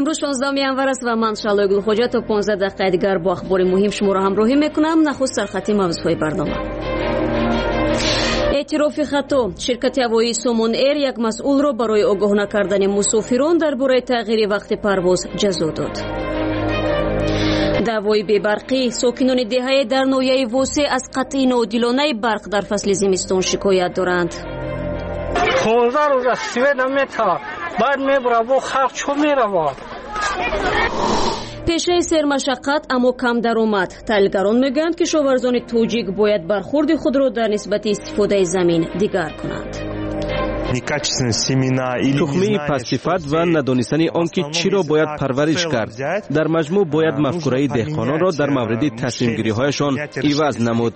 امروز 16 январ است و من شالوی گلخوجه تا 15 دقیقه دیگر با اخبار مهم شما را همراهی میکنم. نخست سرخط موضوعهای برنامه. اعتراف خطا شرکت هوایی سومون ایر یک مسئول را برای آگاه نکردن مسافران درباره تغییر وقت پرواز جزا داد. دعوای بی‌برقی ساکنان دهه در ناحیه واسه از قطع ناعادلانه برق در فصل زمستان شکایت دارند. 15 روز از سوئد نمیتا بعد میبره با خلق چو میرواد. پیشه سرمشقت اما کم درآمد. تحلیلگران میگویند که کشاورزان تاجیک باید برخورد خود را در نسبت استفاده زمین دیگر کنند. تخمی پس‌صفت و ندانستن آنکه چی را باید پرورش کرد. در مجموع باید مفکوره دهقانان را در مورد تصمیم گیری هایشان عوض نمود.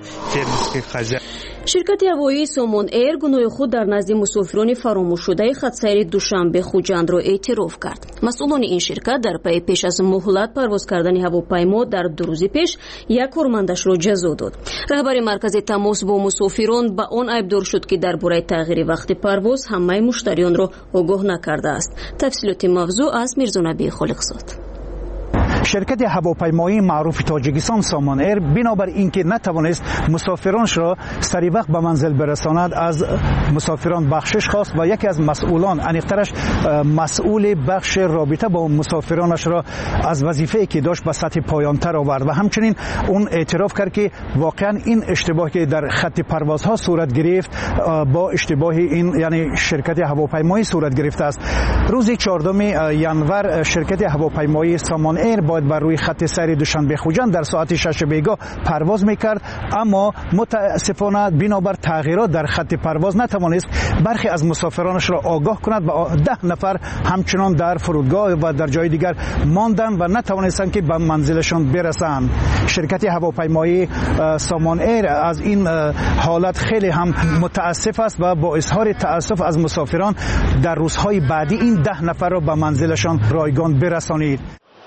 شرکت هوایی سومون ایر گناه خود در نزد مسافران فراموش شده خط سیر دوشنبه خوجند را اعتراف کرد. مسئولان این شرکت در پی پیش از مهلت پرواز کردن هواپیما در 2 روز پیش یک کارمندش را جزا داد. رهبر مرکز تماس با مسافران به آن عیبدار شد که درباره تغییر وقت پرواز همه مشتریان را آگاه نکرده است. تفصیلات موضوع از میرزا نبی خالقزاد. شرکت هواپیمایی معروف تاجیکستان سامان ایر بنابر اینکه نتوانست مسافرانش را سریع وقت به منزل برساند از مسافران بخشش خواست و یکی از مسئولان انیقترش مسئول بخش رابطه با مسافرانش را از وظیفه‌ای که داشت به سطح پایان‌تر آورد و همچنین اون اعتراف کرد که واقعا این اشتباهی که در خط پروازها صورت گرفت با اشتباه این یعنی شرکت هواپیمایی صورت گرفته است. روز 14 ژانویه شرکت هواپیمایی سامان ایر باید بر روی خط سیر دوشنبه خوجند در ساعت 6 بیگاه پرواز میکرد، اما متاسفانه بنابر تغییرات در خط پرواز نتوانست برخی از مسافرانش را آگاه کند و 10 نفر همچنان در فرودگاه و در جای دیگر ماندند و نتوانستند که به منزلشان برسند. شرکت هواپیمایی سامان ایر از این حالت خیلی هم متاسف است و با اظهار تاسف از مسافران در روزهای بعدی این 10 نفر را به منزلشان رایگان برسانید.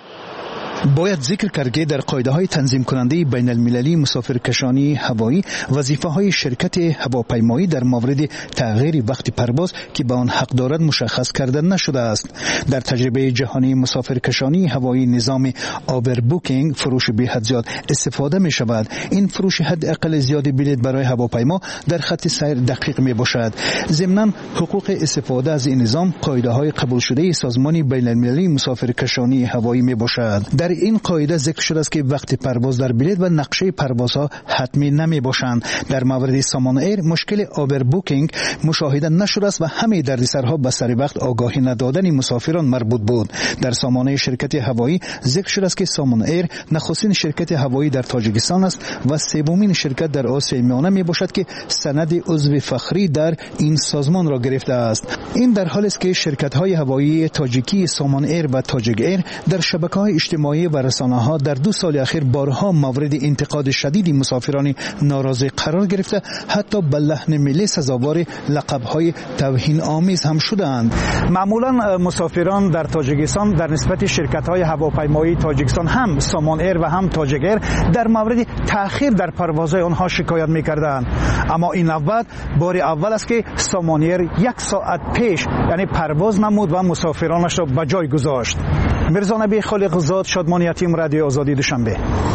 باید ذکر کرد که در قاعده‌های تنظیم کننده بین المللی مسافرکشانی هوایی وظیفه‌های شرکت هواپیمایی در مورد تغییر وقت پرواز که به آن حق دارد مشخص کرده نشده است. در تجربه جهانی مسافرکشانی هوایی نظام آور بوکینگ فروش به حد زیاد استفاده می شود. این فروش حد اقل زیاد بلیط برای هواپیما در خط سیر دقیق می باشد. ضمناً حقوق استفاده از این نظام قاعده‌های قبول شده سازمان بین المللی مسافرکشانی هوایی می باشد. در این قاعده ذکر شده است که وقت پرواز در بلیط و نقشه پروازها حتمی نمی باشند. در مورد سامان ایر مشکل آور بوکینگ مشاهده نشده است و همه دردسرها به سر وقت آگاهی ندادن مسافران مربوط بود. در سامانه شرکت هوایی ذکر شده است که سامان ایر نخستین شرکت هوایی در تاجیکستان است و سومین شرکت در آسیای میانه می باشد که سند عضو فخری در این سازمان را گرفته است. این در حالی است که شرکت‌های هوایی تاجیکی سامان ایر و تاجیک ایر در شبکه‌های اجتماعی و رسانه‌ها در 2 سال اخیر بارها مورد انتقاد شدید مسافران ناراضی قرار گرفته، حتی به لحن ملی سزاوار لقب‌های توهین آمیز هم شدند. معمولا مسافران در تاجیکستان در نسبت شرکت‌های هواپیمایی تاجیکستان هم سامان ایر و هم تاجیک ایر در مورد تأخیر در پروازهای آنها شکایت می‌کردند، اما این نوبت بار اول است که سامان ایر 1 ساعت پیش یعنی پرواز نمود و مسافرانش را به جای گذاشت. میرزا نبی خالقزاد، شادمان یتیم، رادیو آزادی دوشنبه.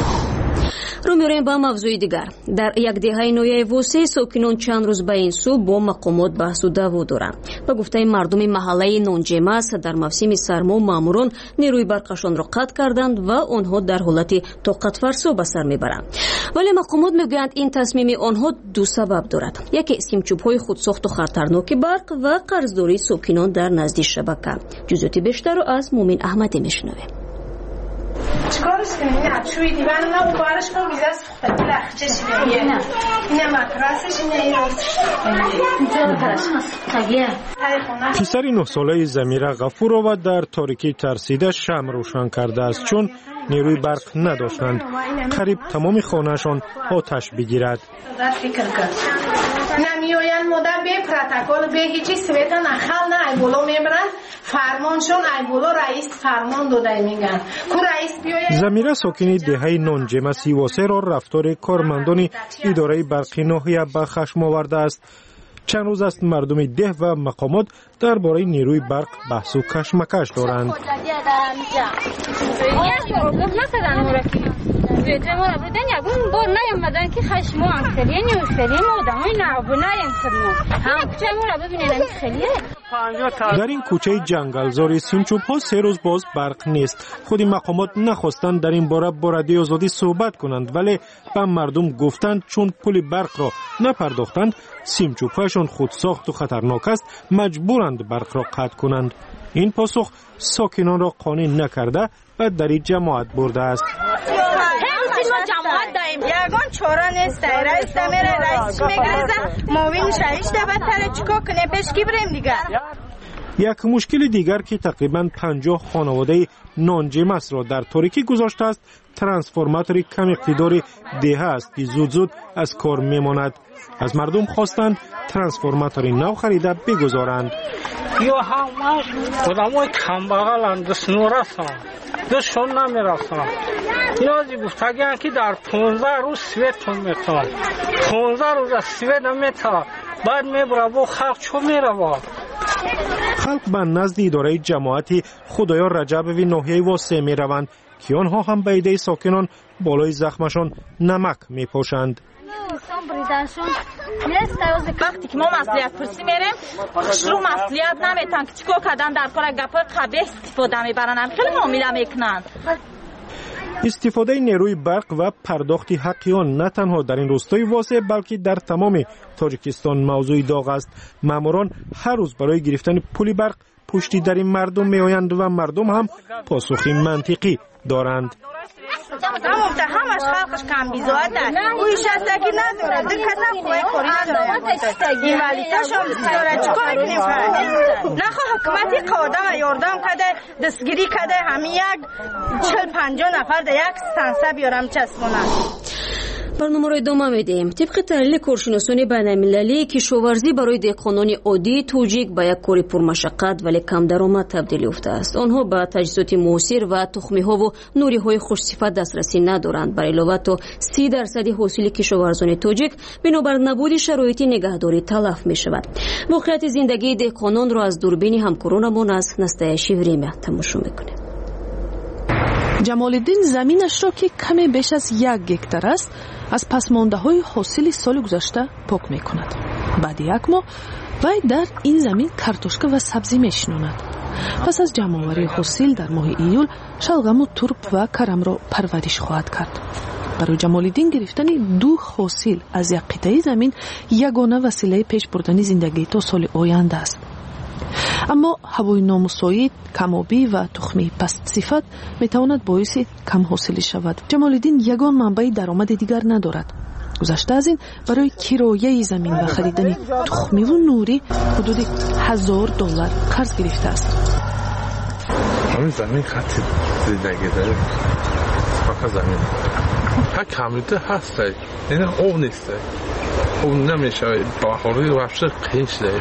رو می‌ریم با موضوع دیگر. در یک دهه نوحیه واسه ساکنان چند روز به این سو با مقامات بحث و دعوا دارند. به گفته مردم محله نونجمس در موسم سرما ماموران نیروی برقشان را قطع کردند و آنها در حالت طاقت فرسا به سر میبرند. ولی مقامات میگویند این تصمیم آنها 2 سبب دارد. یکی سیمچوب‌های خودساخت و خطرناک برق و قرضداری ساکنان در نزد شبکه. جزئیات بیشتر را از مومن احمدی میشنویم. چیکارش کنیم؟ نه چوی دیوان نه بارش کو ویزا سوخت لخچش میگه. اینه ماتراسش پسر 9 ساله زمیره غفورова در تاریکی ترسیده شمع روشن کرده است چون نیروی برق نداشتند. قریب تمام خانه‌شان آتش بگیرد. نمیویان مدام به پروتکل به هیچی سویتا نخال نه ای بولو میبرن فرمانشون ای بولو رئیس فرمان داده میگن کو رئیس بیاید. زمیره ساکنی دهه نونجمس واسه را رفتار کارمندان اداره برقی ناحیه به خشم آورده است. چند روز است مردم ده و مقامات درباره نیروی برق بحث و کشمکش دارند. در این کوچه جنگلزار سیمچوب ها 3 روز باز برق نیست. خود مقامات نخواستند در این باره با رادیو آزادی صحبت کنند، ولی به مردم گفتند چون پول برق را نپرداختند سیمچوب هایشان خود ساخت و خطرناک است، مجبورند برق را قطع کنند. این پاسخ ساکنان را قانع نکرده و در این جماعت برده است. یگان چاره نیست. رئیس میره، رئیس میگرزه، معاون شایش ده بدتره چیکار کنه پیشکی بریم دیگه. یک مشکل دیگر که تقریباً 50 خانواده نانجمس را در تاریکی گذاشته است، ترانسفورماتور کم اقتدار ده است که زود زود از کار میماند. از مردم خواستند ترانسفورماتور نو خریده بگذارند. یا همش آدمای کم بغلند، دست نورسان، دستشون نمیرسان. نیازی گفتگیان که در 15 روز سویتون میتون، 15 روز از سویت نمیتون، بعد میبره با خلق چو میره. خلق به نزد اداره جماعت خدایا رجبوی ناحیه واسه می روند که آنها هم به ایده ساکنان بالای زخمشان نمک می پاشند. وقتی که ما مسئولیت پرسی میریم شروع مسئولیت نمیتن که چیکار کردن در کار گپای قبیح استفاده میبرن، خیلی معامله میکنن. استفاده نیروی برق و پرداخت حقی آن نه تنها در این روستای واسه بلکه در تمام تاجیکستان موضوع داغ است. ماموران هر روز برای گرفتن پول برق پشتی در این مردم میآیند و مردم هم پاسخی منطقی دارند. همش خلقش کم بیزاده، اویش هسته که نداره، دکت نخواه کاری نداره، این ولیتاش هم داره، چکار کنیم فرده؟ نخواه حکومتی قادم یاردم کده، دستگیری کده، همین یک 40-50 نفر در یک ستانسه بیارم چسبونن. برنامه را ادامه میدیم. طبق تحلیل کارشناسان بین‌المللی کشاورزی برای دهقانان عادی توجیک به یک کار پرمشقت ولی کم درآمد تبدیل یافته است. آنها به تجهیزات موثر و تخم‌ها و نوری‌های خوش‌صفت دسترسی ندارند. بر علاوه تا 30% حاصل کشاورزان توجیک بنابر نبود شرایط نگهداری تلف می‌شود. واقعیت زندگی دهقانان را از دوربین همکارانمان از نستایشی وریمه تماشا می‌کنیم. جمالالدین زمینش را که کمی بیش از 1 گکتار است از پسمانده‌های حاصل سال گذشته پاک می‌کند. بعد 1 ماه وی در این زمین کارتوشکا و سبزی می‌شناند. پس از جمع‌آوری حاصل در ماه ایول شلغم و ترب و کرم را پرورش خواهد کرد. برای جمالالدین گرفتن 2 حاصل از یک قطعه زمین یگانه وسیله پیش بردن زندگی تا سال آینده است. اما هوای نامساعد، کم‌آبی و تخمی پست صفت میتواند باعث کم حاصلی شود. جمالالدین یگان منبع درآمد دیگر ندارد. گذشته از این برای کرایه زمین و خریدن تخمی و نوری حدود $1000 قرض گرفته است. همین زمین خطی زندگی داره، فقط زمین ها کمیده هسته، این آب نیسته، آب نمیشه، بهاری وحشه قیشه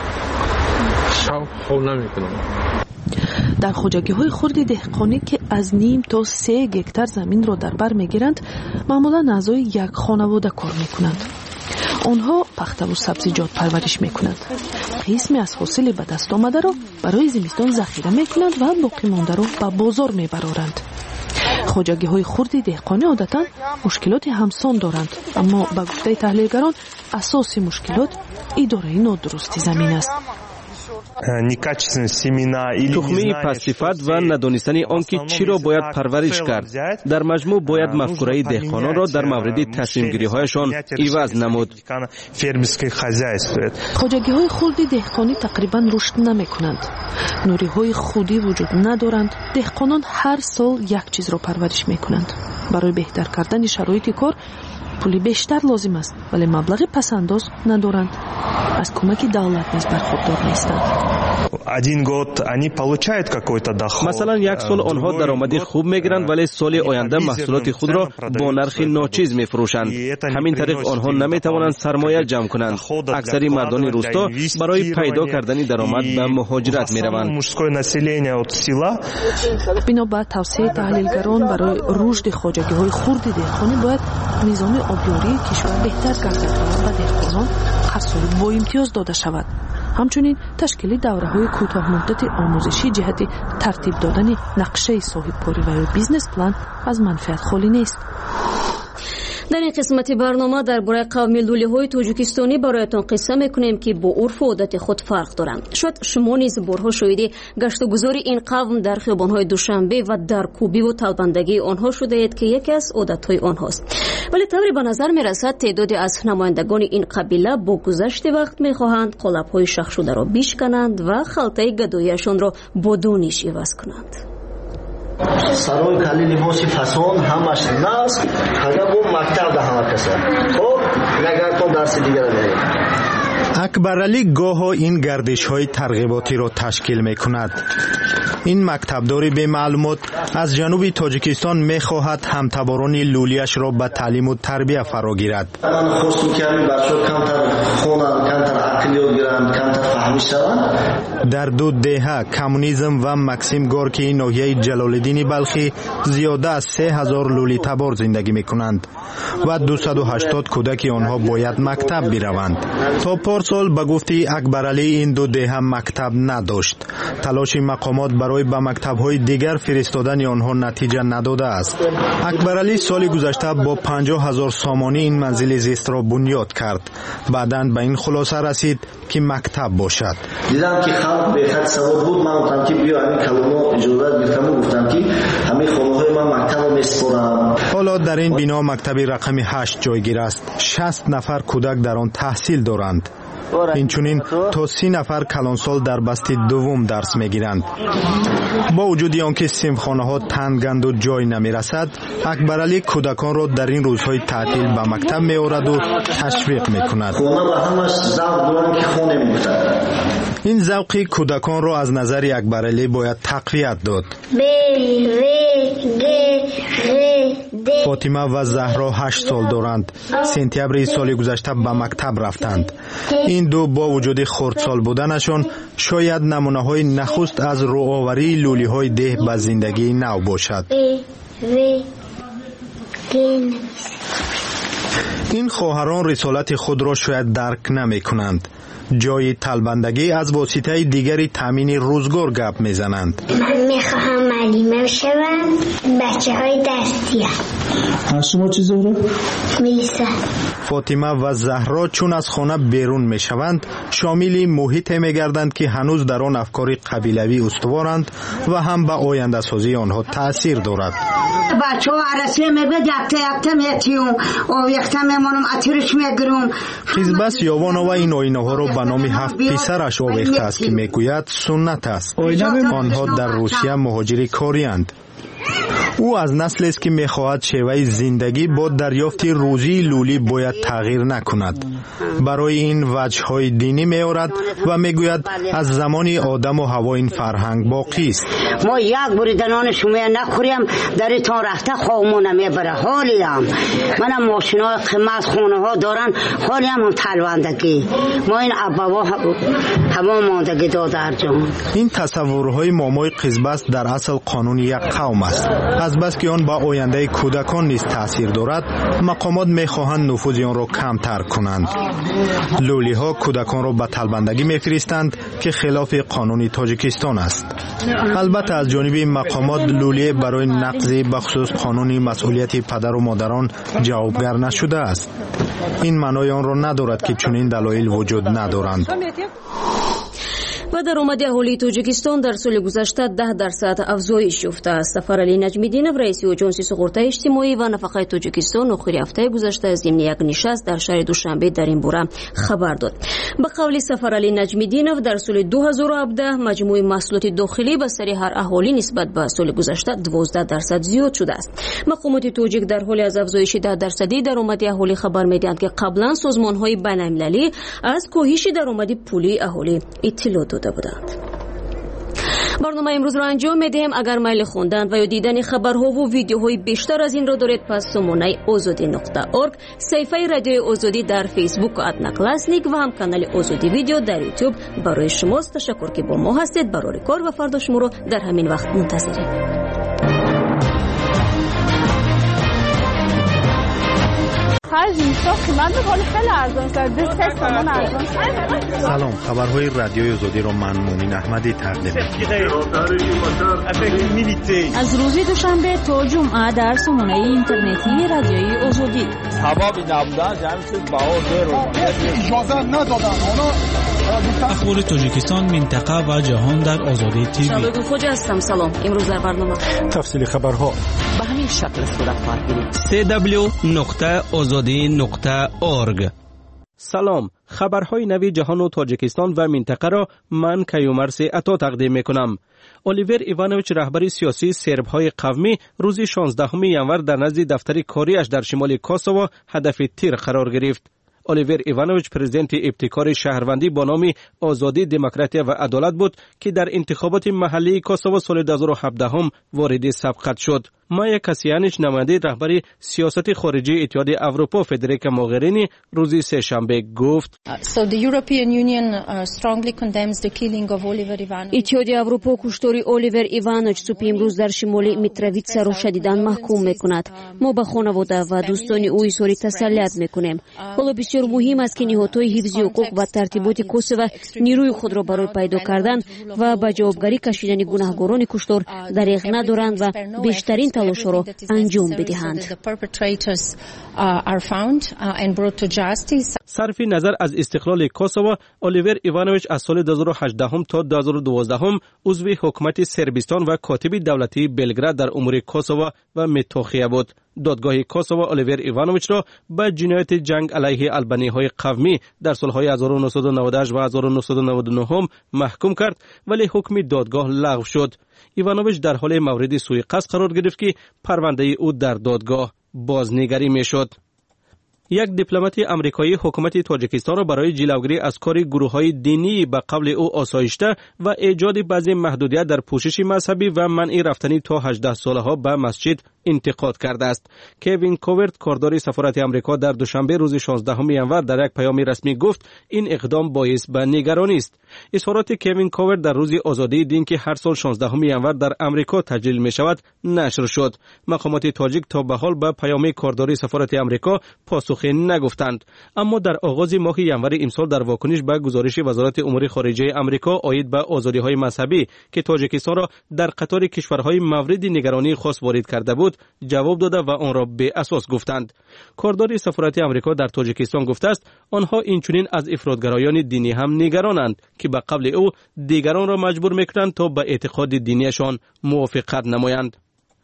شب خوب نمیکنم. در خوجگی‌های خرد دهقانی که از 0.5 تا 3 گکتار زمین را در بر میگیرند معمولا اعضای یک خانواده کار میکنند. آنها پخته و سبزیجات پرورش میکنند. قسمی از حاصل به دست آمده را برای زمستان ذخیره میکنند و باقی مانده را به بازار میبرند. خوجگی‌های خرد دهقانی عادتاً مشکلات همسان دارند، اما به گفته تحلیلگران اساس مشکلات اداره نادرستی زمین است. تخمی پستیفت و ندانستن آنکه چی را باید پرورش کرد. در مجموع باید مفکوره دهقانان را در مورد تصمیم گیری هایشان عوض نمود. خوجگی های خرد دهقانی تقریبا رشد نمی کنند. نوری های خودی وجود ندارند. دهقانان هر سال یک چیز را پرورش می کنند. برای بهتر کردن شرایط کار پولی بیشتر لازم است، ولی مبلغ پسنداز ندارند. از کمک دولت نیز برخوردار نیستند. مثلا یک سال آنها درآمد خوب میگیرند، ولی سال آینده محصولات خود را با نرخ ناچیز میفروشند. همین طریق آنها نمیتوانند سرمایه جمع کنند. اکثر مردان روستا برای پیدا کردن درآمد به مهاجرت میروند. بنابر توصیه تحلیلگران برای رشد خوجگی‌های خرد دهقانی باید نظام آبیاری کشور بهتر گردد و دهقانان ҳар сол бо имтиёз дода шавад. ҳамчунин ташкили давраҳои кӯтоҳмуддати омӯзишӣ ҷиҳати тартиб додани нақшаи соҳибкорӣ ва ё бизнес план аз манфиат холӣ нест. در این قسمت برنامه درباره قوم لولی‌های تاجیکستانی برایتان قصه میکنیم که با عرف و عادت خود فرق دارند. شاید شما نیز بارها شاهد گشت و گذار این قوم در خیابان‌های دوشنبه و در کوبی و طلبندگی آنها شده اید که یکی از عادت‌های آنهاست. ولی طوری به نظر می‌رسد تعدادی از نمایندگان این قبیله با گذشت وقت می‌خواهند قالب‌های شخ شده را بشکنند و خلطه گدایی‌شان را با دانش عوض کنند. سرای کلی لباس فسان همش ناس اگر بو مکتب ده همه کسا خب نگر تو درس دیگر میگه. اکبرعلی گاه این گردش های ترغیباتی را تشکیل می کند. این مکتبداری به معلومات از جنوب تاجیکستان می خواهد همتباران لولیش را به تعلیم و تربیه فرا گیرد. من خواستم که همین بچه کمتر خونن، کمتر عقل یاد گیرند، کمتر فهمی شوند. در دو دهه کمونیسم و مکسیم گورکی ناحیه جلالالدین بلخی زیاده از 3000 لولی تبار زندگی می کنند و 280 کودک آنها باید مکتب بروند. تا پارسال به گفته اکبرعلی این دو دهه مکتب نداشت. تلاش مقامات برای به مکتب‌های دیگر فرستادن آنها نتیجه نداده است. اکبرعلی سال گذشته با 50,000 سامانی این منزل زیست را بنیاد کرد. بعداً به این خلاصه رسید که مکتب باشد. دیدم که خلق به خط سواد بود، من گفتم که بیا همین کلمه اجازه گرفتم و گفتم که همین خانه‌های من مکتب رو میسپارم. حالا در این بنا مکتب رقم 8 جایگیر است. 60 نفر کودک در آن تحصیل دارند. اینچنین تا 30 نفر کلانسال در بست دوم درس میگیرند. با وجود آنکه صنفخانه ها تنگند و جای نمیرسد، اکبرعلی کودکان را در این روزهای تعطیل به مکتب میآورد و تشویق میکند. این ذوق کودکان را از نظر اکبرعلی باید تقویت داد. فاطمه و زهرا 8 سال دارند. سپتامبر سال گذشته به مکتب رفتند. این دو با وجود خردسال بودنشان شاید نمونه‌های نخست از رواوری لولی‌های ده به زندگی نو باشد. این خواهران رسالت خود را شاید درک نمی کنند. جای طلبندگی از واسطه دیگری تامین روزگار گپ میزنند. من میخواهم معلم شوم، بچه‌های دستی. شما چی زوره؟ میلیسا. فاطمه و زهرا چون از خانه بیرون میشوند شامل محیط میگردند که هنوز در آن افکار قبیلوی استوارند و هم به آینده سازی آنها تأثیر دارد. بچه‌ها عرصه میگه یکتا میتیوم او یکتا میمونم اتیرش میگیرم. قزبس یوانو و این آینه ها را به نام 7 پسرش آویخته است که میگوید سنت است. آنها در روسیه مهاجری کاری‌اند. او از نسل است که میخواهد شیوه زندگی با دریافت روزی لولی باید تغییر نکند. برای این وجه‌های دینی میآورد و میگوید از زمان آدم و حوا این فرهنگ باقی است. ما یک بریده نان شما نخوریم درتان رفته خوامون نمیبره. حالیم منم ماشینای قیمت خونه ها دارن، حالیم هم طلبندگی. ما این ابوا هوا ماندگی دادر جان. این تصورهای مامای قزبس در اصل قانون یک قوم است. از بس که آن با آینده کودکان نیز تاثیر دارد، مقامات میخواهند نفوذ آن را کمتر کنند. لولی ها کودکان را به طلبندگی میفرستند که خلاف قانون تاجیکستان است. البته از جانب مقامات لولی برای نقض بخصوص قانون مسئولیت پدر و مادران جوابگر نشده است. این معنای آن را ندارد که چنین دلایل وجود ندارند. و درآمد اهالی تاجیکستان در سال گذشته 10% افزایش یافته است. سفرعلی نجمیدینov رئیس اژانس سقراط اجتماعی و نفقه تاجیکستان آخر هفته گذشته ضمن یک نشست در شهر دوشنبه در این باره خبر داد. به قول سفرعلی نجمیدینov در سال 2017 مجموع محصولات داخلی به سر هر اهالی نسبت به سال گذشته 12% زیاد شده است. مقامات تاجیک در حال از افزایش 10% درآمد اهالی خبر میدهند که قبلا سازمان‌های بین‌المللی از کاهش درآمد پولی اهالی اطلاع دادند. برنامه امروز را انجام میدهیم. اگر میل خوندن و یا دیدن خبرها و ویدیوهای بیشتر از این را دارید، پس سامانه azadi.org، صفحه رادیو آزادی در فیسبوک @نکلاسنیک و هم کانال آزادی ویدیو در یوتیوب برای شماست. تشکر که با ما هستید. برای کار و فردا شما رو در همین وقت منتظریم. خرج اینستا قیمت ولی خیلی ارزان شده 3 تومن ارزان شده. سلام، خبرهای رادیوی آزادی را من مؤمن احمدی تقدیم می‌کنم. از روز دوشنبه تا جمعه در سامانه اینترنتی رادیوی آزادی. هوا نبودن جمعیت باور اجازه ندادن اخبار تاجیکستان، منطقه و جهان در آزادی تیوی. شباب خوش هستم. سلام. امروز در برنامه تفصیل خبرها به همین شکل صورت خواهد گرفت. www.azadi.org. سلام، خبرهای نوی جهان و تاجیکستان و منطقه را من کیومرث عطا تقدیم میکنم. الیور ایوانویچ رهبر سیاسی سرب‌های قومی روز 16 ژانویه در نزد دفتر کاریش در شمال کوسوو هدف تیر قرار گرفت. الیور ایوانویچ پرزیدنت ابتکار شهروندی با نام آزادی، دموکراسی و عدالت بود که در انتخابات محلی کوسوو سال 2017 وارد سبقت شد. مایا کاسیانیچ نماینده رهبر سیاست خارجی اتحاد اروپا فدریکا موغرینی روز سه‌شنبه گفت اتحاد اروپا کشتار الیور ایوانویچ صبح امروز در شمال میترویتسا را شدیداً محکوم میکند. ما به خانواده و دوستان او اظهار تسلیت میکنیم. حالا بسیار مهم است که نهادهای حفظ حقوق و ترتیبات کوسوو نیروی خود را برای پیدا کردن و به جوابگری کشیدن گناهکاران کشتار دریغ ندارند و بیشترین تلاش را انجام بدهند. صرف نظر از استقلال کوسوو، الیور ایوانویچ از سال 2018 تا 2012 عضو حکومت سربستان و کاتب دولتی بلگراد در امور کوسوو و متوخیه بود. دادگاه کوسوو الیور ایوانویچ را به جنایت جنگ علیه البانی‌های قومی در سالهای 1998 و 1999 محکوم کرد، ولی حکم دادگاه لغو شد. ایوانویچ در حال مورد سوء قصد قرار گرفت که پرونده او در دادگاه بازنگری میشد. یک دیپلمات آمریکایی حکومت تاجیکستان را برای جلوگیری از کار گروه‌های دینی به قول او آسایشته و ایجاد بعضی محدودیت در پوشش مذهبی و منع رفتن تا 18 ساله‌ها به مسجد انتقاد کرده است. کوین کوورت، کاردار سفارت آمریکا، در دوشنبه روز 16 ژانویه در یک پیام رسمی گفت این اقدام باعث به نگرانی است. اظهارات کوین کوورت در روز آزادی دین که هر سال 16 ژانویه در آمریکا تجلیل می شود نشر شد. مقامات تاجیک تا به حال به پیام کاردار سفارت آمریکا پاسخی نگفتند، اما در آغاز ماه ژانویه امسال در واکنش به گزارش وزارت امور خارجه آمریکا عاید به آزادی‌های مذهبی که تاجیکستان را در قطار کشورهای مورد نگرانی خاص وارد کرده بود جواب داده و آن را به اساس گفتند. کاردار سفارت آمریکا در تاجیکستان گفته است آنها اینچنین از افراطگرایان دینی هم نگرانند که به قول او دیگران را مجبور می‌کنند تا به اعتقاد دینیشان موافقت نمایند.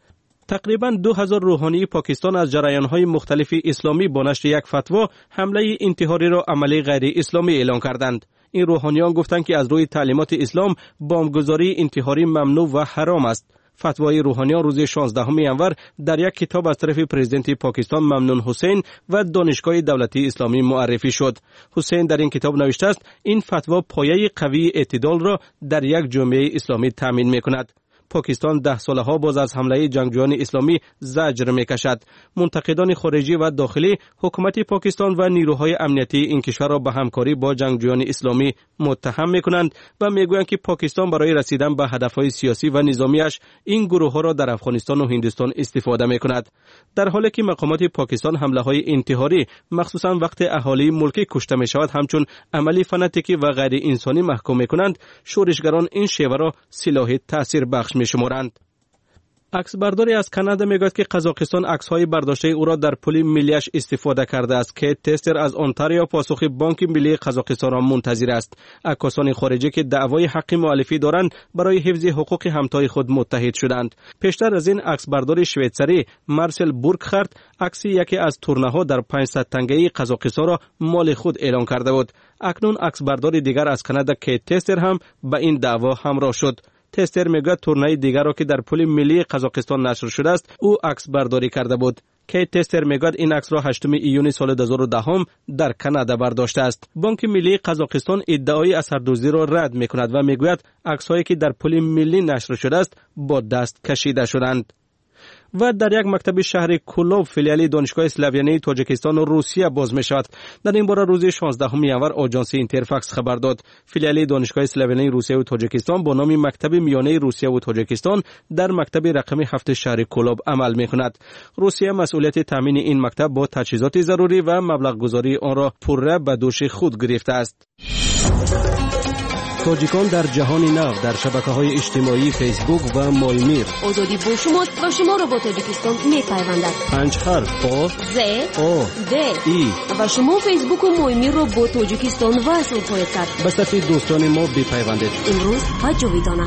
تقریباً 2000 روحانی پاکستان از جریان‌های مختلف اسلامی با نشر یک فتوا حمله انتحاری را عملی غیر اسلامی اعلان کردند. این روحانیان گفتند که از روی تعلیمات اسلام بمبگذاری انتحاری ممنوع و حرام است. فتوای روحانیان روز 16 ژانویه در یک کتاب از طرف پرزیدنت پاکستان ممنون حسین و دانشگاه دولتی اسلامی معرفی شد. حسین در این کتاب نوشته است این فتوا پایه قوی اعتدال را در یک جامعه اسلامی تامین می‌کند. پاکستان 10 سالها باز از حمله جنگجویان اسلامی زجر می‌کشد. منتقدان خارجی و داخلی حکومت پاکستان و نیروهای امنیتی این کشور را به همکاری با جنگجویان اسلامی متهم می‌کنند و می‌گویند که پاکستان برای رسیدن به هدف‌های سیاسی و نظامیش این گروه‌ها را در افغانستان و هندوستان استفاده می‌کند. در حالی که مقامات پاکستان حمله‌های انتحاری مخصوصاً وقت اهالی ملکی کشته می‌شود همچون عملی فناتیکی و غیر انسانی محکوم می‌کنند، شورشگران این شیوه را سلاح تاثیربخش می‌شمارند. عکسبرداری از کانادا میگوید که قزاقستان عکس‌های برداشته او را در پل ملیش استفاده کرده است که تستر از اونتاریو پاسخ بانک ملی قزاقستان را منتظر است. عکاسان خارجی که دعوای حق مؤلفی دارند برای حفظ حقوق همتای خود متحد شدند. پیشتر از این عکسبردار شویتزری مارسل بورکخارت عکس یکی از تورنه‌ها در 500 تنگه‌ای قزاقستان را مال خود اعلان کرده بود. اکنون عکسبردار دیگر از کانادا که تستر هم به این دعوا همراه شد. تستر میگه تورنای دیگر را که در پل ملی قزاقستان نشر شده است او عکس برداری کرده بود. که تستر میگه این عکس را 8 ایون سال 2010 در کانادا برداشته است. بانک ملی قزاقستان ادعای اثردوزی را رد میکند و میگوید عکس‌هایی که در پل ملی نشر شده است با دست کشیده شدند. و در یک مکتب شهر کولوب فیلیالی دانشگاه اسلاویانه تاجیکستان و روسیه باز می شود. در این باره روز 16 ینور آژانس اینترفاکس خبر داد. فیلیالی دانشگاه اسلاویانه روسیه و تاجیکستان با نام مکتب میانه روسیه و تاجیکستان در مکتب رقم 7 شهر کولوب عمل می کند. روسیه مسئولیت تامین این مکتب با تجهیزات ضروری و مبلغ گذاری آن را پره به دوش خود گرفته است. تاجیکان در جهان نو در شبکه‌های اجتماعی فیسبوک و مایمیر. آزادی با شماست و شما را با تاجیکستان می‌پیوندد. 5 حرف آ ز آ د ای و شما فیسبوک و مایمیر را با تاجیکستان وصل خواهید کرد. به صفحه دوستان ما بپیوندید. امروز و جاویدانه.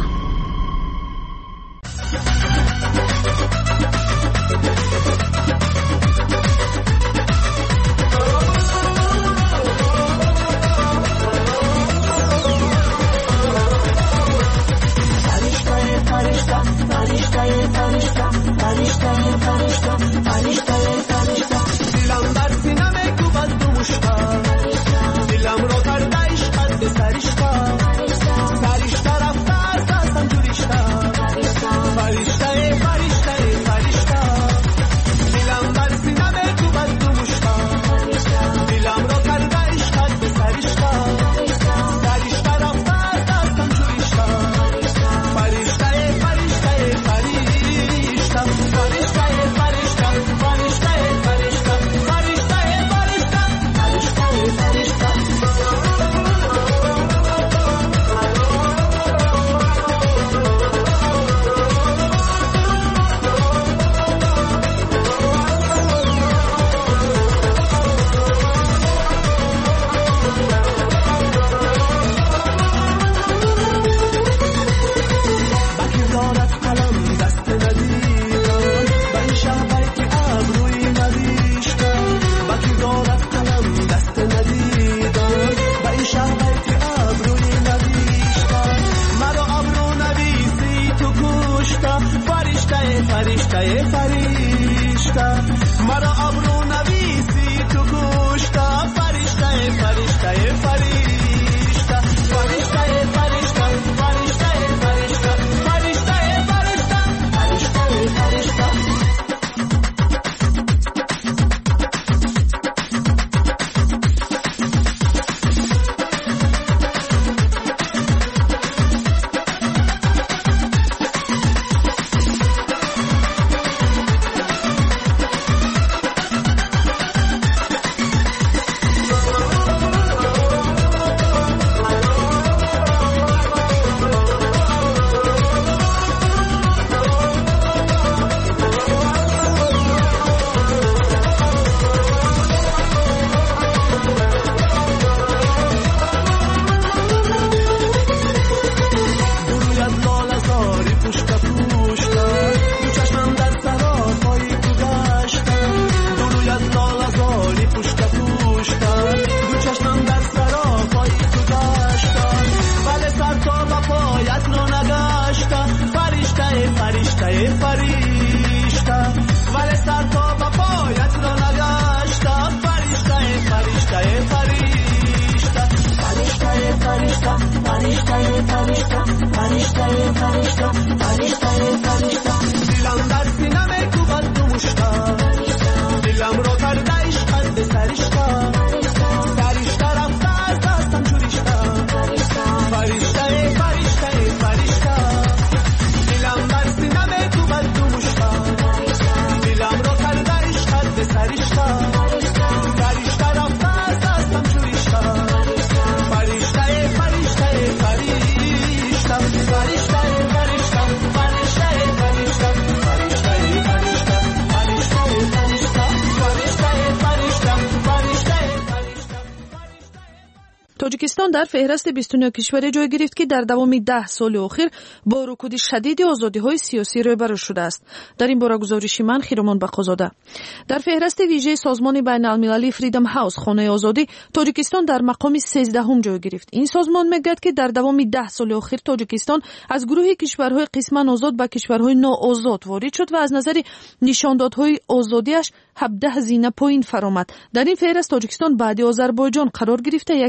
تاجیکستان در فهرست 29 کشور جای گرفت که در دوام 10 سال اخیر با رکود شدید آزادی‌های سیاسی روبرو شده است. در این باره گزارش من خیرمان بقازاده. در فهرست ویژه سازمان بین‌المللی فریدم هاوس خانه آزادی تاجیکستان در مقام 13 جای گرفت. این سازمان میگوید که در دوام 10 سال اخیر تاجیکستان از گروه کشورهای قسماً آزاد به کشورهای ناآزاد وارد شد و از نظر نشاندادهای آزادیش 17 زینه پایین فرآمد. در این فهرست تاجیکستان بعد آذربایجان قرار گرفته یکی از 4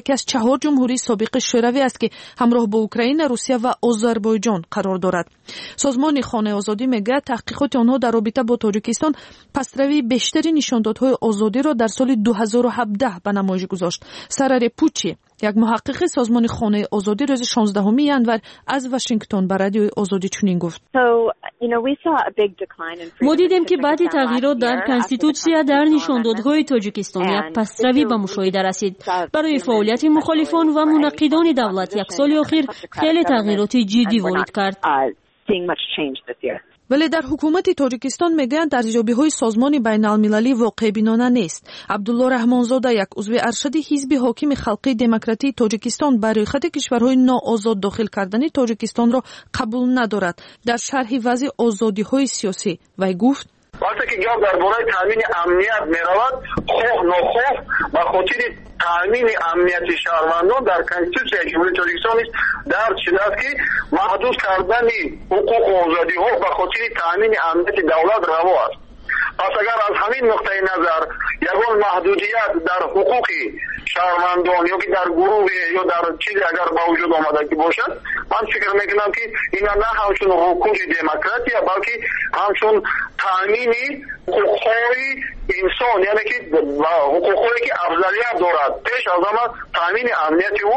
4 جمهوری سابق شوروی است که همراه با اوکراین، روسیه و آذربایجان قرار دارد. سازمان خانه آزادی میگه تحقیقات آنها در رابطه با تاجیکستان پسروی بیشتری نشاندادهای آزادی را در سال 2017 به نمایش گذاشت. سرر پوچی، یک محقق سازمان خانه آزادی، روز 16 ینور از واشنگتن به رادیوی آزادی چنین گفت: ما دیدیم که بعد تغییرات در کنستیتوسیا در نشاندادهای تاجیکستان یک پسروی به مشاهده رسید. برای فعالیت مخالفان و منقدان دولت یک سال اخیر خیلی تغییرات جدی وارد کرد. ولی در حکومت تاجیکستان میگن ارزیابی‌های سازمان بین‌المللی واقع بینانه نیست. عبدالله رحمانزاده، یک عضو ارشد حزب حاکم خلقی دموکراتی تاجیکستان، برای خط کشورهای ناآزاد داخل کردن تاجیکستان را قبول ندارد. در شرح وضع آزادی‌های سیاسی وی گفت: وقتی که گپ درباره تامین امنیت می‌رود، خواه ناخواه به خاطر تامین امنیت شهروندان در کنستیتوسیای جمهوری تاجیکستان است در چیز است که محدود کردن حقوق و آزادی‌ها به خاطر تامین امنیت دولت روا است. پس اگر از همین نقطه نظر یگان محدودیت در حقوق شهروندان یا که در گروه یا در چیزی اگر با وجود آمده که باشد، من فکر میکنم که اینا نه همچون حقوق دموکراسی بلکه همچون تامین حقوقهای انسان، یعنی که حقوقهایی که افضلیت دارد پیش از همه تامین امنیت او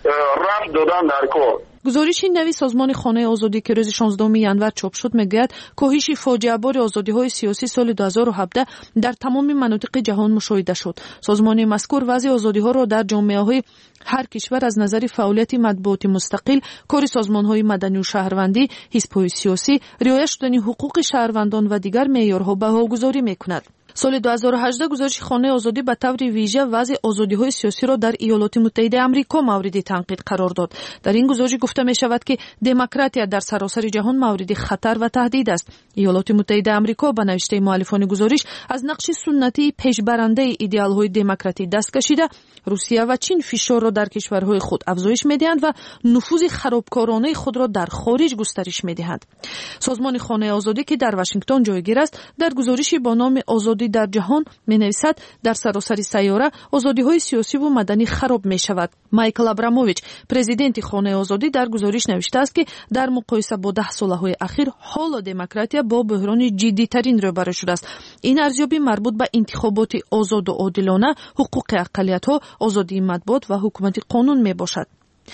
رفت دادن در کار. گزارش نوی سازمان خانه آزادی که روز 16 ینور چاپ شد میگوید کاهش فاجعه بار آزادی‌های سیاسی سال 2017 در تمام مناطق جهان مشاهده شد. سازمان مذکور وضع آزادی‌ها را در جامعه‌های هر کشور از نظر فعالیت مطبوعات مستقل، کار سازمان‌های مدنی و شهروندی، حزب‌های سیاسی، رعایت شدن حقوق شهروندان و دیگر معیارها بهاگذاری می‌کند. سال 2018 گزارش خانه آزادی به طور ویژه وضع آزادی‌های سیاسی را در ایالات متحده آمریکا مورد تنقید قرار داد. در این گزارش گفته می شود که دموکراسی در سراسر جهان مورد خطر و تهدید است. ایالات متحده آمریکا به نوشته مؤلفان گزارش از نقش سنتی پیشبرنده ایدئال‌های دموکراتی دست کشیده، روسیه و چین فشار را در کشورهای خود افزایش می‌دهند و نفوذ خرابکارانه خود را در خارج گسترش می‌دهند. سازمان خانه آزادی که در واشنگتن جایگیر است، در گزارشی با نام آزادی در جهان می‌نویسد در سراسر سیاره آزادی‌های سیاسی و مدنی خراب می‌شود. مایکل ابراموویچ، پرزیدنت خانه آزادی، در گزارش نوشته است که در مقایسه با 10 سال‌های اخیر حال دموکراسی با بحران جدی‌ترین روبرو شده است. این ارزیابی مربوط به انتخابات آزاد و عادلانه، حقوق اقلیت‌ها، آزادی مطبوعات و حکومت قانون میباشد.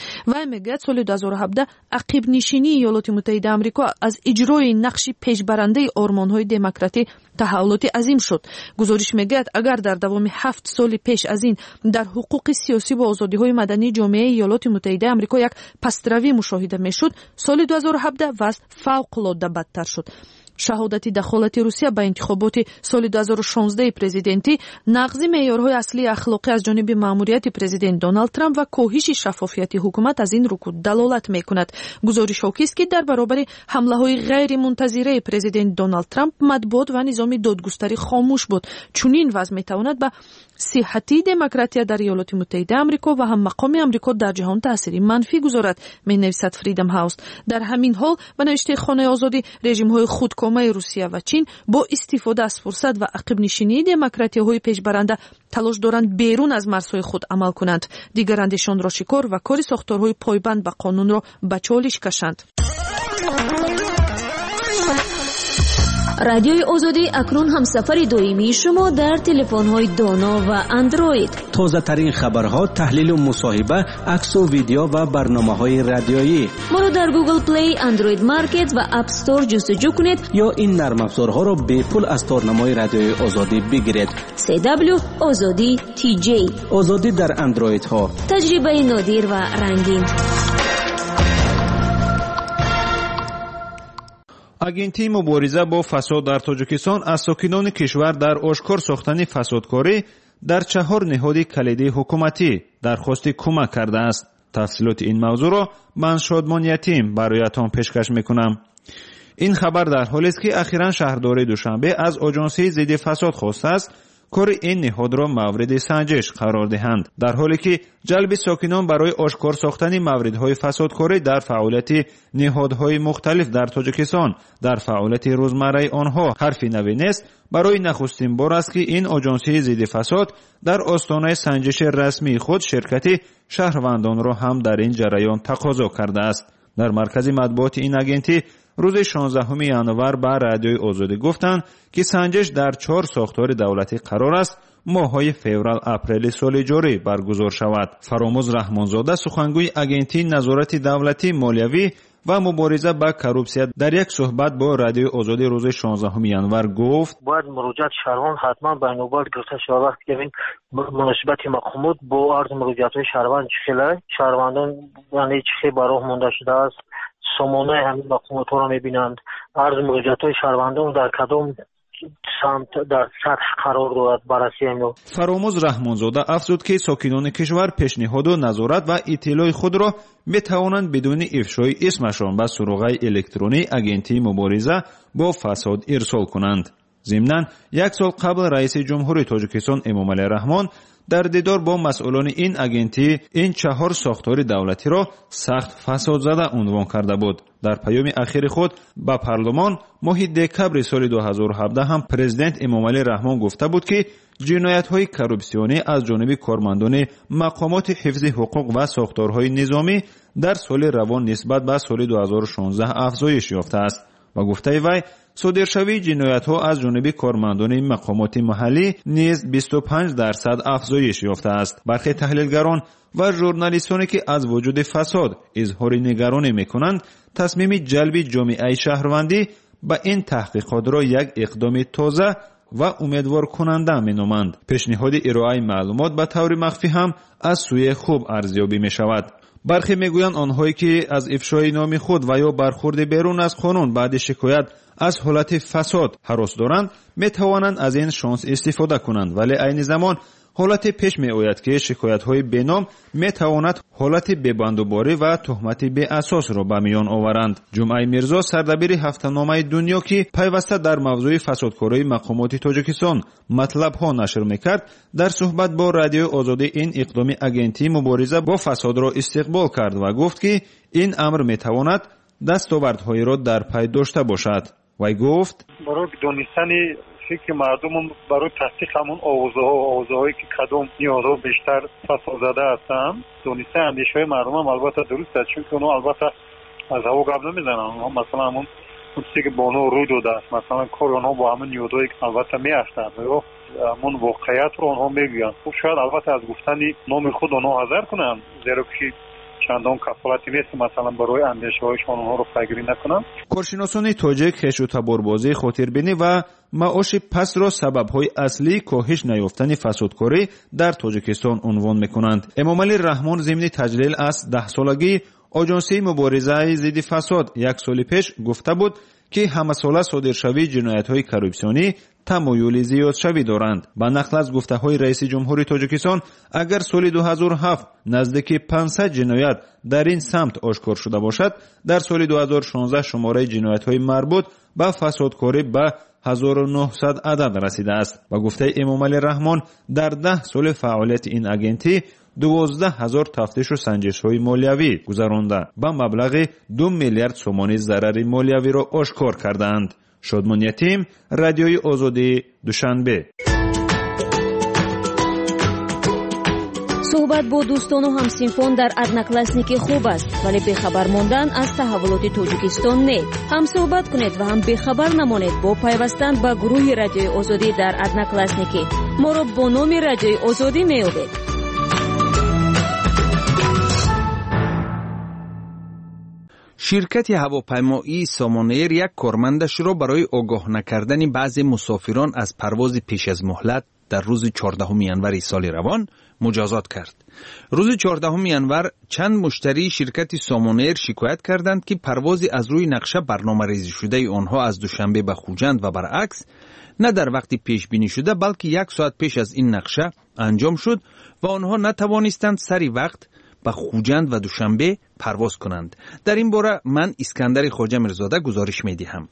و میگه سال 2017 عقب نشینی ایالات متحده آمریکا از اجرای نقش پیشبرنده آرمان‌های دموکراتی تحولات عظیم شد. گزارش میگه اگر در دوام 7 سال پیش از این در حقوق سیاسی و آزادی‌های مدنی جامعه ایالات متحده آمریکا یک پس‌روی مشاهده میشد، سال 2017 وضع فوق‌العاده بدتر شد. شهادت دخالت روسیه به انتخابات سال 2016 پرزیدنتی، نقض معیارهای اصلی اخلاقی از جانب مأموریت پرزیدنت دونالد ترامپ و کاهش شفافیت حکومت از این رکود دلالت میکند. گزارش حاکی است که در برابر حمله‌های غیر منتظره پرزیدنت دونالد ترامپ مطبوعات و نظام دادگستری خاموش بود. چنین وضع میتواند به صحتی دموکراسی در ایالات متحده آمریکا و هم مقام آمریکا در جهان تأثیری منفی گذارد، می‌نویسد فریدم هاوس. در همین حال به نوشته خانه آزادی، رژیم‌های خودکامه روسیه و چین با استفاده از فرصت و عقب نشینی دموکراتی‌های پیشبرنده تلاش دارند بیرون از مرزهای خود عمل کنند، دیگرانشان را شکار و کار ساختارهای پایبند به قانون را به چالش کشند. رادیوی آزادی اکنون هم سفر دائمی شما در تلفن‌های دانا و اندروید. تازه ترین خبرها، تحلیل و مصاحبه، عکس و ویدیو و برنامه‌های رادیویی. ما را در گوگل پلی، اندروید مارکت و اپ استور جستجو کنید یا این نرم افزارها را به پول از تارنمای رادیوی آزادی بگیرید. CW آزادی TJ، آزادی در اندروید ها، تجربه نادر و رنگین. агентии мубориза бо фасод дар тоҷикистон аз сокинони кишвар дар ошкор сохтани фасодкорӣ дар 4 ниҳоди калидии ҳукуматӣ дархости кӯмак кардааст. тафсилоти ин мавзӯъро ман шодмон ятим бароятон пешкаш мекунам. ин хабар дар ҳолест ки ахиран шаҳрдории душанбе аз оҷонсии зидди фасод хостааст کار این نهاد را مورد سنجش قرار دهند، در حالی که جلب ساکنان برای آشکار ساختن موردهای فسادکاری در فعالیت نهادهای مختلف در تاجیکستان در فعالیت روزمره آنها حرفی نوی نیست. برای نخستین بار است که این آژانسی ضد فساد در آستانه سنجش رسمی خود شرکت شهروندان را هم در این جریان تقاضا کرده است. در مرکز مطبوعات این آژانسی روز 16 ژانویه به رادیوی آزادی گفتند که سنجش در 4 ساختار دولتی قرار است ماه‌های فوریه اپریل سال جاری برگزار شود. فراموز رحمانزاده سخنگوی آژانسی نظارت دولتی مالیوی و مبارزه با کروپسیا در یک صحبت با رادیوی آزادی روز 16 ژانویه گفت باید مراجعت شهروند حتما به نوبت گرفته شود. وقتی که این مناسبت مقامات با عرض مراجعت‌های شهروند چخیله شهروندان یعنی چخی براه مونده شده است، سامانه همین مقامات را می‌بینند. عرض مراجعت‌های شهروندان در کدام سمت در سطح قرار دارد بررسی اینو. فراموز رحمانزاده افزود که ساکنان کشور پیشنهاد و نظارت و اطلاع خود را میتوانند بدون افشای اسمشان به سراغ الکترونی آژانسی مبارزه با فساد ارسال کنند. ضمناً 1 سال قبل رئیس جمهوری تاجیکستان امامعلی رحمان در دیدار با مسئولان این آژانسی این 4 ساختار دولتی را سخت فساد زده عنوان کرده بود. در پیام اخیر خود به پارلمان ماه دکبر سال 2017 هم پرزیدنت امامعلی رحمان گفته بود که جنایت‌های کروپسیونی از جانب کارمندان مقامات حفظ حقوق و ساختارهای نظامی در سال روان نسبت به سال 2016 افزایش یافته است و گفته وی صادرشوی جنایت‌ها از جانب کارمندان مقامات محلی نیز 25% افزایش یافته است. برخی تحلیلگران و ژورنالیستانی که از وجود فساد اظهار نگرانی می‌کنند، تصمیم جلب جامعه شهروندی به این تحقیقات را یک اقدام تازه و امیدوار کننده مینامند. پیشنهاد ارائه معلومات به طور مخفی هم از سوی خوب ارزیابی می‌شود. برخی میگویند آنهایی که از افشای نام خود و یا برخورد بیرون از قانون بعد شکایت از حالت فساد هراس دارند میتوانند از این شانس استفاده کنند، ولی عین زمان حالت پیش می آید که شکایت های بینام میتواند حالت ببندوباری و تهمت بی اساس را به میان آورند. جمعه میرزا سردبیر هفته‌نامه دنیا که پیوسته در موضوع فسادکاری مقامات تاجیکستان مطلب ها نشر میکرد، در صحبت با رادیو آزادی این اقدام آژانسی مبارزه با فساد را استقبال کرد و گفت که این امر میتواند دستاوردهایی را در پی داشته باشد. وی گفت برای دانستن فکر مردم برای تصدیق همون آوازهایی که کدام نیازها بیشتر فساد زده هستند دانستن اندیشه های مردم هم البته درست است، چون که اونا البته از هوا گپ نمیزنن. مثلا همون چیزی که با اونها روی داده است، مثلا کار اونها با همون نیازهایی که البته میافتند یا همون واقعیت رو اونها میگویند. خب شاید البته از گفتن نام خود اونها حذر کنند، زیرا که چندان کفالتی نیست مثلا برای اندیشه‌هایشان اونها رو پیگیری نکنند. کارشناسان تاجیک خش و تباربازی خاطربینی و معاش پست را سبب‌های اصلی کاهش نیافتن فسادکاری در تاجیکستان عنوان می‌کنند. امامعلی رحمان ضمن تجلیل از 10 سالگی آژانسی مبارزه ضد فساد 1 سال پیش گفته بود که همه‌ساله صادرشوی جنایت‌های کروپسیونی تمایل زیادشوی دارند. با نقل از گفته‌های رئیس جمهوری تاجیکستان اگر سال 2007 نزدیک 500 جنایت در این سمت آشکار شده باشد، در سال 2016 شماره جنایت‌های مربوط به فسادکاری به 1900 عدد رسیده است. با گفته امامعلی رحمان در 10 سال فعالیت این آژانسی 12,000 تفتیش و سنجش‌های مالیوی گذرانده به مبلغ 2 میلیارد سومانی ضرر مالیوی را آشکار کردند. شادمان یتیم، رادیوی آزادی، دوشنبه. صحبت با دوستان و همسینفان در одноклассники خوب است، ولی بخبر ماندن از تحولات تاجیکستان نه. هم صحبت کنید و هم بخبر نمانید با پیوستن به گروه رادیوی آزادی در одноклассники. ما را با نام رادیوی آزادی می‌یابید. شرکت هواپیمایی سامانایر یک کارمندش را برای آگاه نکردن بعضی مسافران از پرواز پیش از مهلت در روز 14 ژانویه سال روان مجازات کرد. روز 14 ژانویه چند مشتری شرکت سامانایر شکایت کردند که پروازی از روی نقشه برنامه‌ریزی شده آنها از دوشنبه به خوجند و برعکس نه در وقت پیش بینی شده بلکه 1 ساعت پیش از این نقشه انجام شد و آنها نتوانستند سری وقت به خوجند و دوشنبه پرواز کنند. در این باره من اسکندر خواجه میرزاده گزارش میدهم.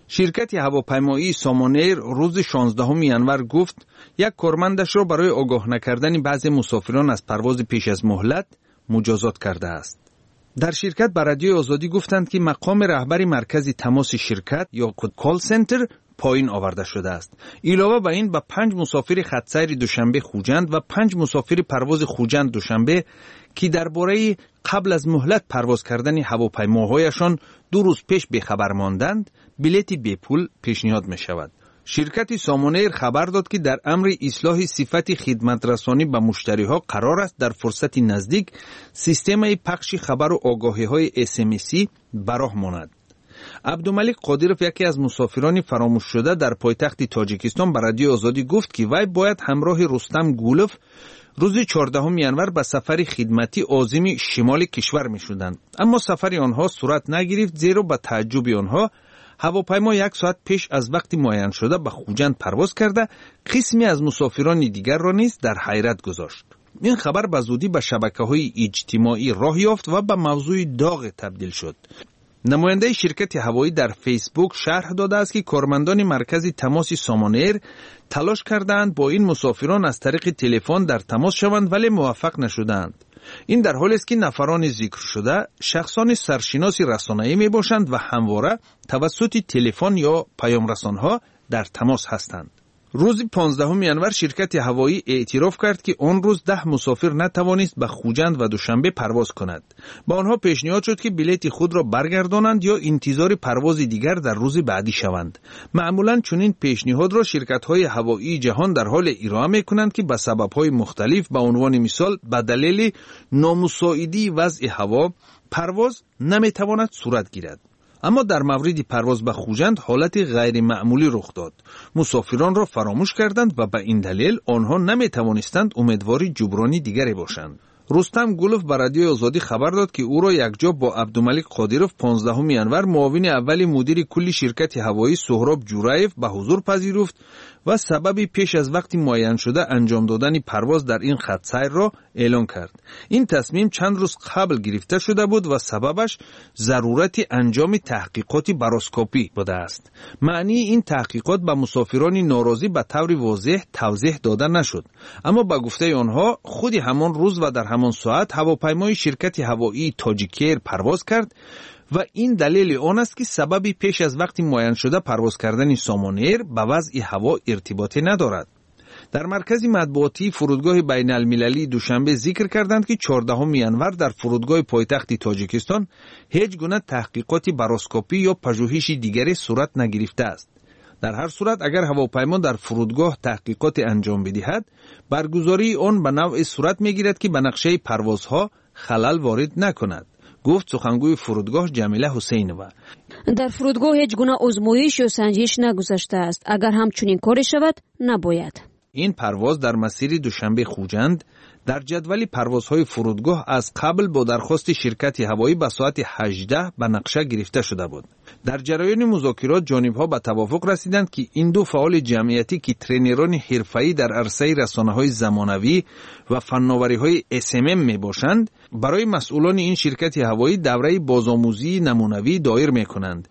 شرکت هواپیمایی سامونیر روز 16 ژانویه گفت یک کارمندش را برای آگاه نکردن بعضی مسافران از پرواز پیش از مهلت مجازات کرده است. در شرکت به رادیوی آزادی گفتند که مقام رهبر مرکز تماس شرکت یا کال سنتر پایین آورده شده است. علاوه بر این به 5 مسافر خط سیر دوشنبه خوجند و 5 مسافر پرواز خوجند دوشنبه که درباره قبل از مهلت پرواز کردن هواپیماهایشان 2 روز پیش بخبر ماندند، بلیط بی پول پیشنهاد می شود. شرکت سامونیر خبر داد که در امر اصلاح صفت خدمت رسانی به مشتری ها قرار است در فرصت نزدیک سیستم پخش خبر و آگاهی های SMS به راه ماند. عبدالملک قادیروف یکی از مسافران فراموش شده در پایتخت تاجیکستان به رادیو آزادی گفت که وی باید همراه رستم گولوف روز 14 ژانویه به سفر خدمتی عازم شمال کشور می شدند، اما سفر آنها صورت نگرفت زیرا به تعجب آنها هواپیما 1 ساعت پیش از وقت معین شده به خوجند پرواز کرده قسمی از مسافران دیگر را نیز در حیرت گذاشت. این خبر به زودی به شبکه‌های اجتماعی راه یافت و به موضوع داغ تبدیل شد. نماینده شرکت هوایی در فیسبوک شرح داده است که کارمندان مرکز تماس سامونیر تلاش کردند با این مسافران از طریق تلفن در تماس شوند ولی موفق نشدند. این در حالی است که نفران ذکر شده شخصان سرشناس رسانه‌ای می باشند و همواره توسط تلفن یا پیام رسان‌ها در تماس هستند. روز 15 ژانویه شرکت هوایی اعتراف کرد که آن روز 10 مسافر نتوانست به خوجند و دوشنبه پرواز کند. با آنها پیشنهاد شد که بلیط خود را برگردانند یا انتظار پرواز دیگر در روز بعدی شوند. معمولاً چنین پیشنهاد را شرکت‌های هوایی جهان در حال ارائه می‌کنند که به سبب‌های مختلف به عنوان مثال به دلیل نامساعدی وضع هوا پرواز نمی‌تواند صورت گیرد. اما در مورد پرواز به خوجند حالت غیر معمولی رخ داد. مسافران را فراموش کردند و به این دلیل آنها نمی توانستند امیدواری جبرانی دیگری باشند. رستم گولوف به رادیوی آزادی خبر داد که او را یکجا با عبدالملک قادیروف 15 ژانویه معاون اول مدیر کل شرکت هوایی سهراب جورایف به حضور پذیرفت و سبب پیش از وقت معین شده انجام دادن پرواز در این خط سیر را اعلان کرد. این تصمیم چند روز قبل گرفته شده بود و سببش ضرورت انجام تحقیقات باروسکوپی بوده است. معنی این تحقیقات به مسافران ناراضی به طور واضح توضیح داده نشد، اما به گفته آنها خود همان روز و در همان ساعت هواپیمای شرکت هوایی تاجیکیر پرواز کرد و این دلیل آن است که سبب پیش از وقت معین شده پرواز کردن سامونیر به وضع هوا ارتباطی ندارد. در مرکز مطبوعاتی فرودگاه بین المللی دوشنبه ذکر کردند که 14 ژانویه در فرودگاه پایتخت تاجیکستان هیچ گونه تحقیقات باروسکوپی یا پژوهش دیگری صورت نگرفته است. در هر صورت اگر هواپیما در فرودگاه تحقیقات انجام بدهد، برگزاری آن به نوع صورت میگیرد که به نقشه پروازها خلل وارد نکند، گفت سخنگوی فرودگاه جمیله حسینова. در فرودگاه هیچ گونه آزمایش یا سنجش نگذاشته است. اگر همچنین کاری شود نباید. این پرواز در مسیر دوشنبه خوجند در جدول پروازهای فرودگاه از قبل با درخواست شرکت هوایی به ساعت 18 به نقشه گرفته شده بود. در جریان مذاکرات جانب‌ها به توافق رسیدند که این دو فعال جمعیتی که ترینران حرفه‌ای در عرصه رسانه‌های زمانوی و فناوری‌های SMM میباشند برای مسئولان این شرکت هوایی دوره بازآموزی نمونوی دایر میکنند.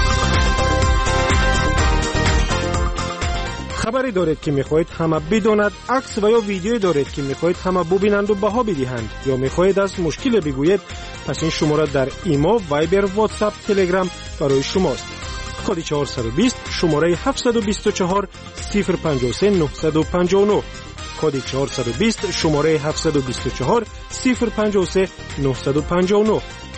خبری دارید که میخواهید همه بداند، عکس و یا ویدیویی دارید که میخواهید همه ببینند و بها بدهند، یا میخواهید از مشکل بگویید، پس این شماره در ایما، وایبر، واتساپ، تلگرام برای شماست. کد 420 شماره 724 053 959. کد 420 شماره 724 053 959.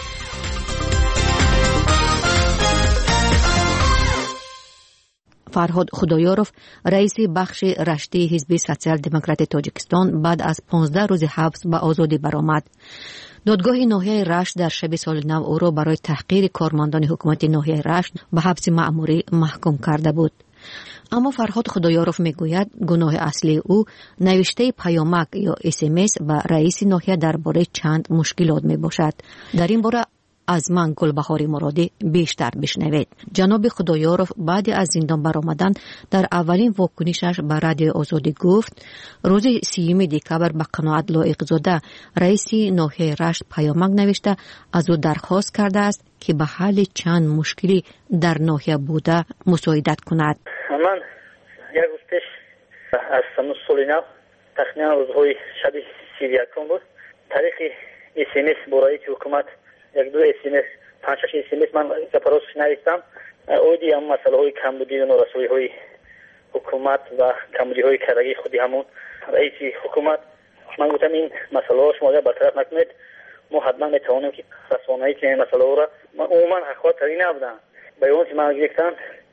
فرهاد خدایاروف رئیس بخش رشته حزب سوسیال دموکرات تاجیکستان بعد از 15 روز حبس به آزادی برآمد. دادگاه ناحیه رشت در شب سال نو او را برای تحقیر کارمندان حکومت ناحیه رشت به حبس مأموری محکوم کرده بود. اما فرهاد خدایاروف میگوید گناه اصلی او نوشته پیامک یا SMS به رئیس ناحیه درباره چند مشکلات می باشد. در این باره از من گلبهاری مرادی بیشتر بشنوید. جناب خدایارف بعد از زندان برآمدن در اولین واکنشش به رادیو آزادی گفت روز 30 دکبر به قناعت لایق‌زاده رئیس ناحیه رشت پیامک نوشته از او درخواست کرده است که به حل چند مشکلی در ناحیه بوده مساعدت کند. من یک روز پیش از سال نو تخمیناً روزهای شب 31 بود طریق SMS برای حکومت یک دو SMS 5-6 SMS من زپاروس نوشتم اودی هم مسئله های کمبودی و نارسایی های حکومت و کمبودی های کارایی خودی همون رئیس حکومت من گفتم این مسئله ها شما برطرف نکنید ما حتما میتوانیم که رسانه‌ای که این مسئله ها را من عموما حقوق تری نبودم بیان که من گرفتم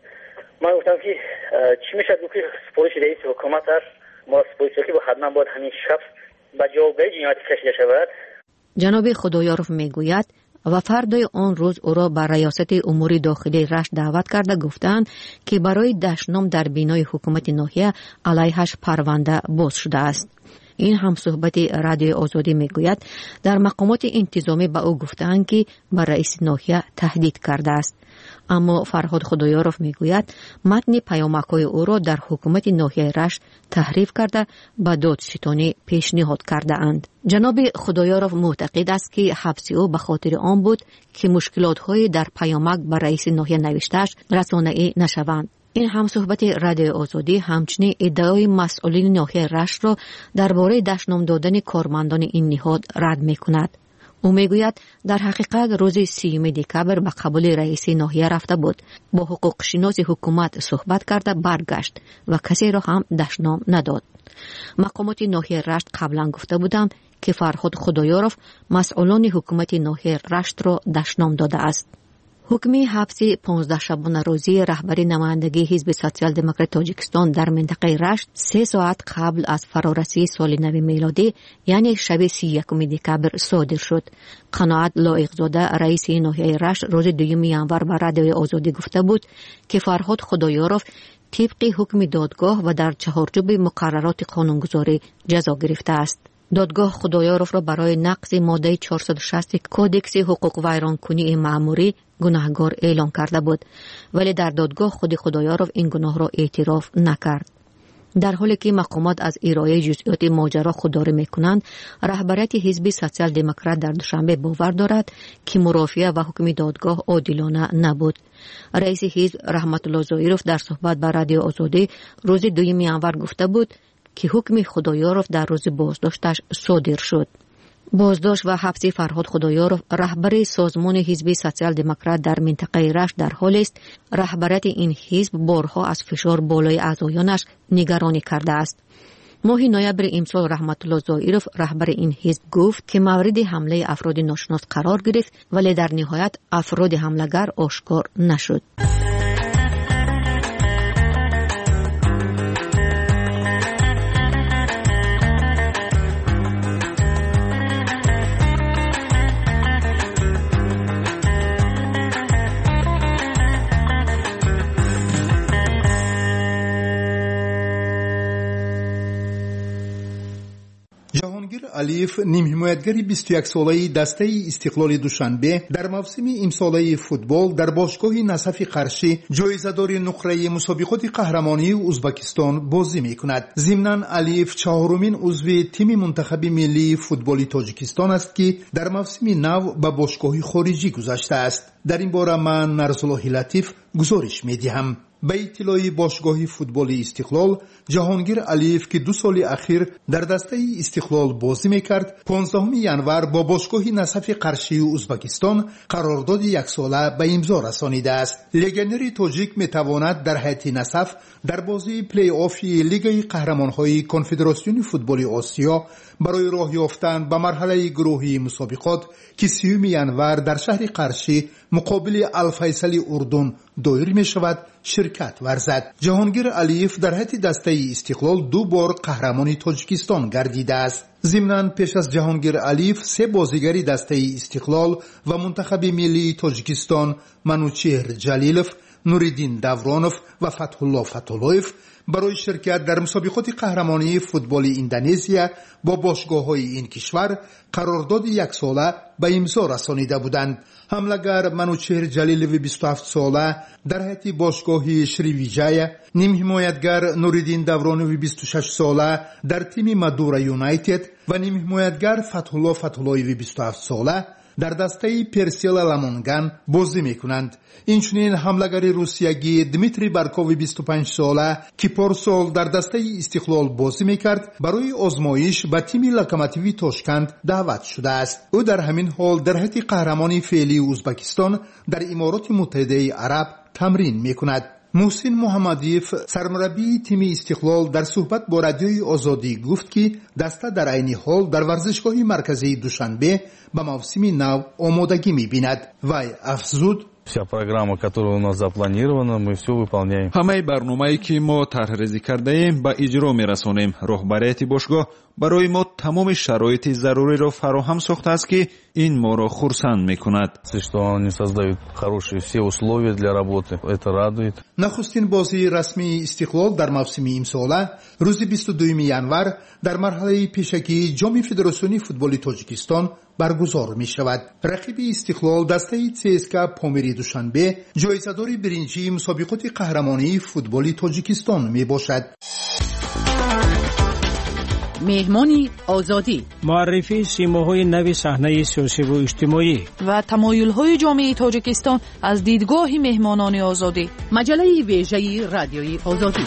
من گفتم که چی میشه که سپورش رئیس حکومت است ما سپورش که حتما باید همین شخص به جوابگویی جنایت کشیده شود. جناب خدایارف میگوید و فردای آن روز او را به ریاست امور داخلی رشت دعوت کرده گفتند که برای دشنام در بینای حکومت ناحیه علیهش پرونده باز شده است. این هم صحبت رادیو آزادی میگوید در مقامات انتظامی به او گفتند که به رئیس ناحیه تهدید کرده است. اما فرهاد خدایارف میگوید متن پیامک‌های او را در حکومت ناحیه رشت تحریف کرده به دادستانی پیشنهاد کرده اند. جناب خدایارف معتقد است که حبس او به خاطر آن بود که مشکلات‌های در پیامک به رئیس ناحیه نوشته‌اش رسانه‌ای نشوند. این هم صحبت رادیو آزادی همچنین ادعای مسئولین ناحیه رشت را درباره دشنام دادن کارمندان این نهاد رد می‌کند. او میگوید در حقیقت روز 30 دکبر به قبول رئیس ناحیه رفته بود، با حقوق شناس حکومت صحبت کرده برگشت و کسی را هم دشنام نداد. مقامات ناحیه رشت قبلا گفته بودند که فرهاد خدایارف مسئولان حکومت ناحیه رشت را دشنام داده است. حکم حبس 15 شبانه روزی رهبر نمایندگی حزب سوسیال دموکرات تاجیکستان در منطقه رشت 3 ساعت قبل از فرارسی سال نو میلادی یعنی شب 31 دکبر صادر شد. قناعت لایق‌زاده رئیس ناحیه رشت روز 2 ژانویه به رادیو آزادی گفته بود که فرهاد خدایارف طبق حکم دادگاه و در چهارچوب مقررات قانونگذاری جزا گرفته است. دادگاه خدایارف را برای نقض ماده 460 کودکس حقوق ویرانکنی مأموری گناهکار اعلام کرده بود، ولی در دادگاه خود خدایارف این گناه را اعتراف نکرد. در حالی که مقامات از ارائه جزئیات ماجرا خودداری میکنند، رهبریت حزب سوسیال دموکرات در دوشنبه باور دارد که مرافعه و حکم دادگاه عادلانه نبود. رئیس حزب رحمت الله زایروف در صحبت با رادیو آزادی روز 2 ژانویه گفته بود که حکم خدایارف در روز بازداشتش صادر شد. بازداشت و حبس فرهاد خدایارف رهبر سازمان حزب سوسیال دموکرات در منطقه رشت در حالی است رهبریت این حزب بارها از فشار بالای اعضایانش نگرانی کرده است. ماه نوامبر امسال رحمت الله زایروف رهبر این حزب گفت که مورد حمله افراد ناشناس قرار گرفت ولی در نهایت افراد حمله‌گر آشکار نشد. جهانگیر علیف نیم حمایتگری 21 ساله دسته استقلال دوشنبه در موسم امساله فوتبال در باشگاه نصف قرشی جایزه‌دار نقره مسابقات قهرمانی ازبکستان بازی می‌کند. ضمناً علیف چهارمین عضو تیم منتخب ملی فوتبال تاجیکستان است که در موسم نو به باشگاه خارجی گذشته است. در این باره من نرسلاه لطیف گزارش می‌دهم. به اطلاع باشگاه فوتبال استقلال، جهانگیر علیف که 2 سال اخیر در دسته استقلال بازی میکرد 15 ژانویه با باشگاه نصف قرشی ازبکستان قرارداد 1 ساله به امضا رسانیده است. لژیونر تاجیک میتواند در هیئت نصف در بازی پلی آف لیگ قهرمانهای کنفدراسیون فوتبال آسیا برای راه یافتن به مرحله گروهی مسابقات که 30 ژانویه در شهر قرشی مقابل الفیصل اردن دایر می شود شرکت ورزد. جهانگیر علیف در هیئت دسته استقلال 2 بار قهرمان تاجیکستان گردیده است. ضمناً پیش از جهانگیر علیف 3 بازیگری دسته استقلال و منتخب ملی تاجیکستان منوچهر جلیلوف نوریدین داورونوف و فتح‌الله فتح‌الله‌یف برای شرکت در مسابقات قهرمانی فوتبال اندونزیا با باشگاه‌های این کشور قرارداد یک ساله به امضا رسانیده بودند. حمله‌گر منوچهر جلیلوی 27 ساله در هیئت باشگاه شریویجای، نیم حمایتگر نوریدین داورونوف 26 ساله در تیم مادورا یونایتد و نیم حمایتگر فتح‌الله فتح‌الله‌یف 27 ساله در دسته پرسیلا لامونگان بازی میکنند. اینچنین حمله‌گر روسیایی دمیتری بارکوف 25 ساله که پارسال در دسته استقلال بازی میکرد برای آزمایش به تیم لوکوموتیو تاشکند دعوت شده است. او در همین حال در هیئت قهرمانی فعلی ازبکستان در امارات متحده عرب تمرین میکند. محسن محمدیف سرمربی تیم استقلال در صحبت با رادیوی آزادی گفت که دسته در عین حال در ورزشگاه مرکزی دوشنبه به موسم نو آمادگی می‌بیند. وی افزود: Вся программа, которая у нас запланирована, мы все выполняем. ҳамаи барномае ки мо тарҳрезӣ кардаем ба иҷро мерасонем. роҳбарияти бошгоҳ барои мо тамоми шароити заруриро фароҳам сохтааст ки ин моро хурсанд мекунад. Что они создают хорошие все условия для работы. Это радует. нахустин бозии расмии истиқлол дар мавсими имсола рӯзи 22 январ дар марҳалаи пешакии ҷоми федератсиони футболи тоҷикистон баргузор мешавад. рақиби истиқлол дастаи ЦСКА помири душанбе ҷоизадори биринҷии мусобиқоти қаҳрамонии футболи тоҷикистон мебошад. مهمانی آزادی، معرفی سیماهای نو صحنه سیاسی و اجتماعی و تمایل‌های جامعه تاجیکستان از دیدگاه مهمانان آزادی. مجله ویژه رادیوی آزادی.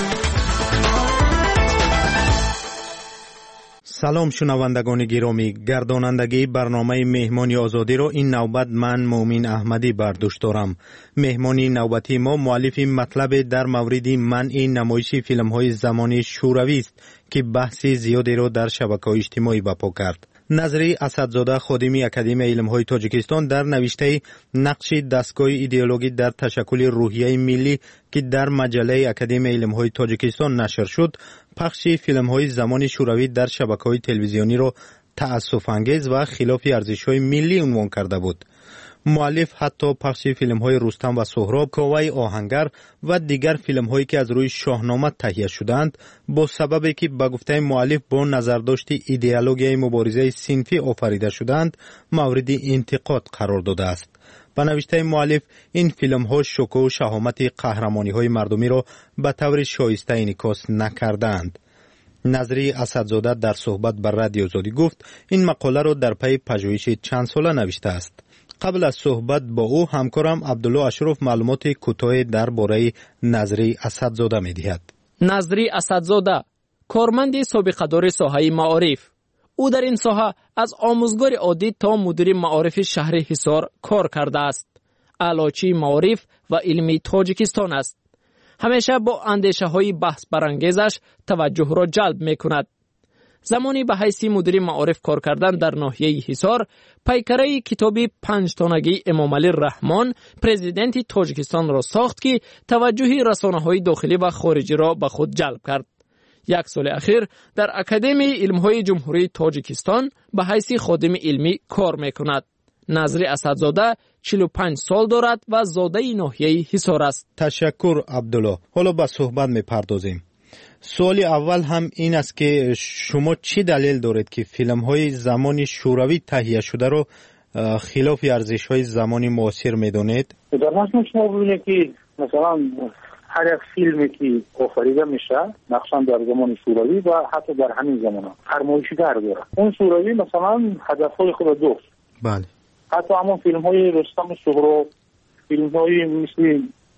سلام شنوندگان گرامی، گردانندگی برنامه مهمانی آزادی را این نوبت من مومن احمدی بر دوش دارم. مهمانی نوبتی ما مؤلف مطلب در مورد منع نمایش فیلم های زمانی شوروی است که بحث زیادی را در شبکه‌های اجتماعی برپا کرد. نظری اسدزاده خادم اکادمی علم‌های تاجیکستان در نوشته نقش دستگاه ایدئولوژی در تشکل روحیه ملی که در مجله اکادمی علم‌های تاجیکستان نشر شد، پخش فیلم‌های زمان شوروی در شبکه‌های تلویزیونی را تأسف‌انگیز و خلاف ارزش‌های ملی عنوان کرده بود. مؤلف حتی پخش فیلم‌های رستم و سهراب، کوی آهنگر و دیگر فیلم‌هایی که از روی شاهنامه تهیه شدند با سببی که به گفته مؤلف با نظرداشت ایدئولوژی مبارزه صنفی آفریده شدند مورد انتقاد قرار داده است. به نوشته مؤلف این فیلم‌ها شکوه و شهامت قهرمانی‌های مردمی را به طور شایسته انعکاس نکردند. نظری اسدزاده در صحبت با رادیو آزادی گفت این مقاله را در پی پژوهش چند ساله نوشته است. قبل از صحبت با او همکارم عبدالله اشرف معلومات کوتاه درباره نظری اسدزاده می‌دهد. نظری اسدزاده کارمند سابقه‌دار ساحه معارف. او در این ساحه از آموزگار عادی تا مدیر معارف شهر حصار کار کرده است. اعلاچی معارف و علمی تاجیکستان است. همیشه با اندیشه‌های بحث برانگیزش توجه را جلب می‌کند. زمانی به حیث مدیر معارف کار کردن در ناحیه حصار، پیکره کتابی 5 تانگی امام علی رحمان پرزیدنت تاجیکستان را ساخت که توجه رسانه‌های داخلی و خارجی را به خود جلب کرد. یک سال اخیر در اکادمی علم‌های جمهوری تاجیکستان به حیث خادم علمی کار می‌کند. نظری اسدزاده 45 سال دارد و زاده ناحیه حصار است. تشکر عبدالله. حالا به صحبت می‌پردازیم. سوال اول هم این است که شما چی دلیل دارید که فیلم‌های زمان شوروی تهیه شده رو خلاف ارزش‌های زمانی معاصر می‌دانید؟ در متن شما ببینید که مثلا هر یک فیلمی که آفریده میشه نقشاً در زمان شوروی و حتی در همین زمان فرمایشگر داره. اون شوروی مثلا هدف‌های خود داشت. بله. حتی همون فیلم‌های رستم سهراب، فیلم‌های مثل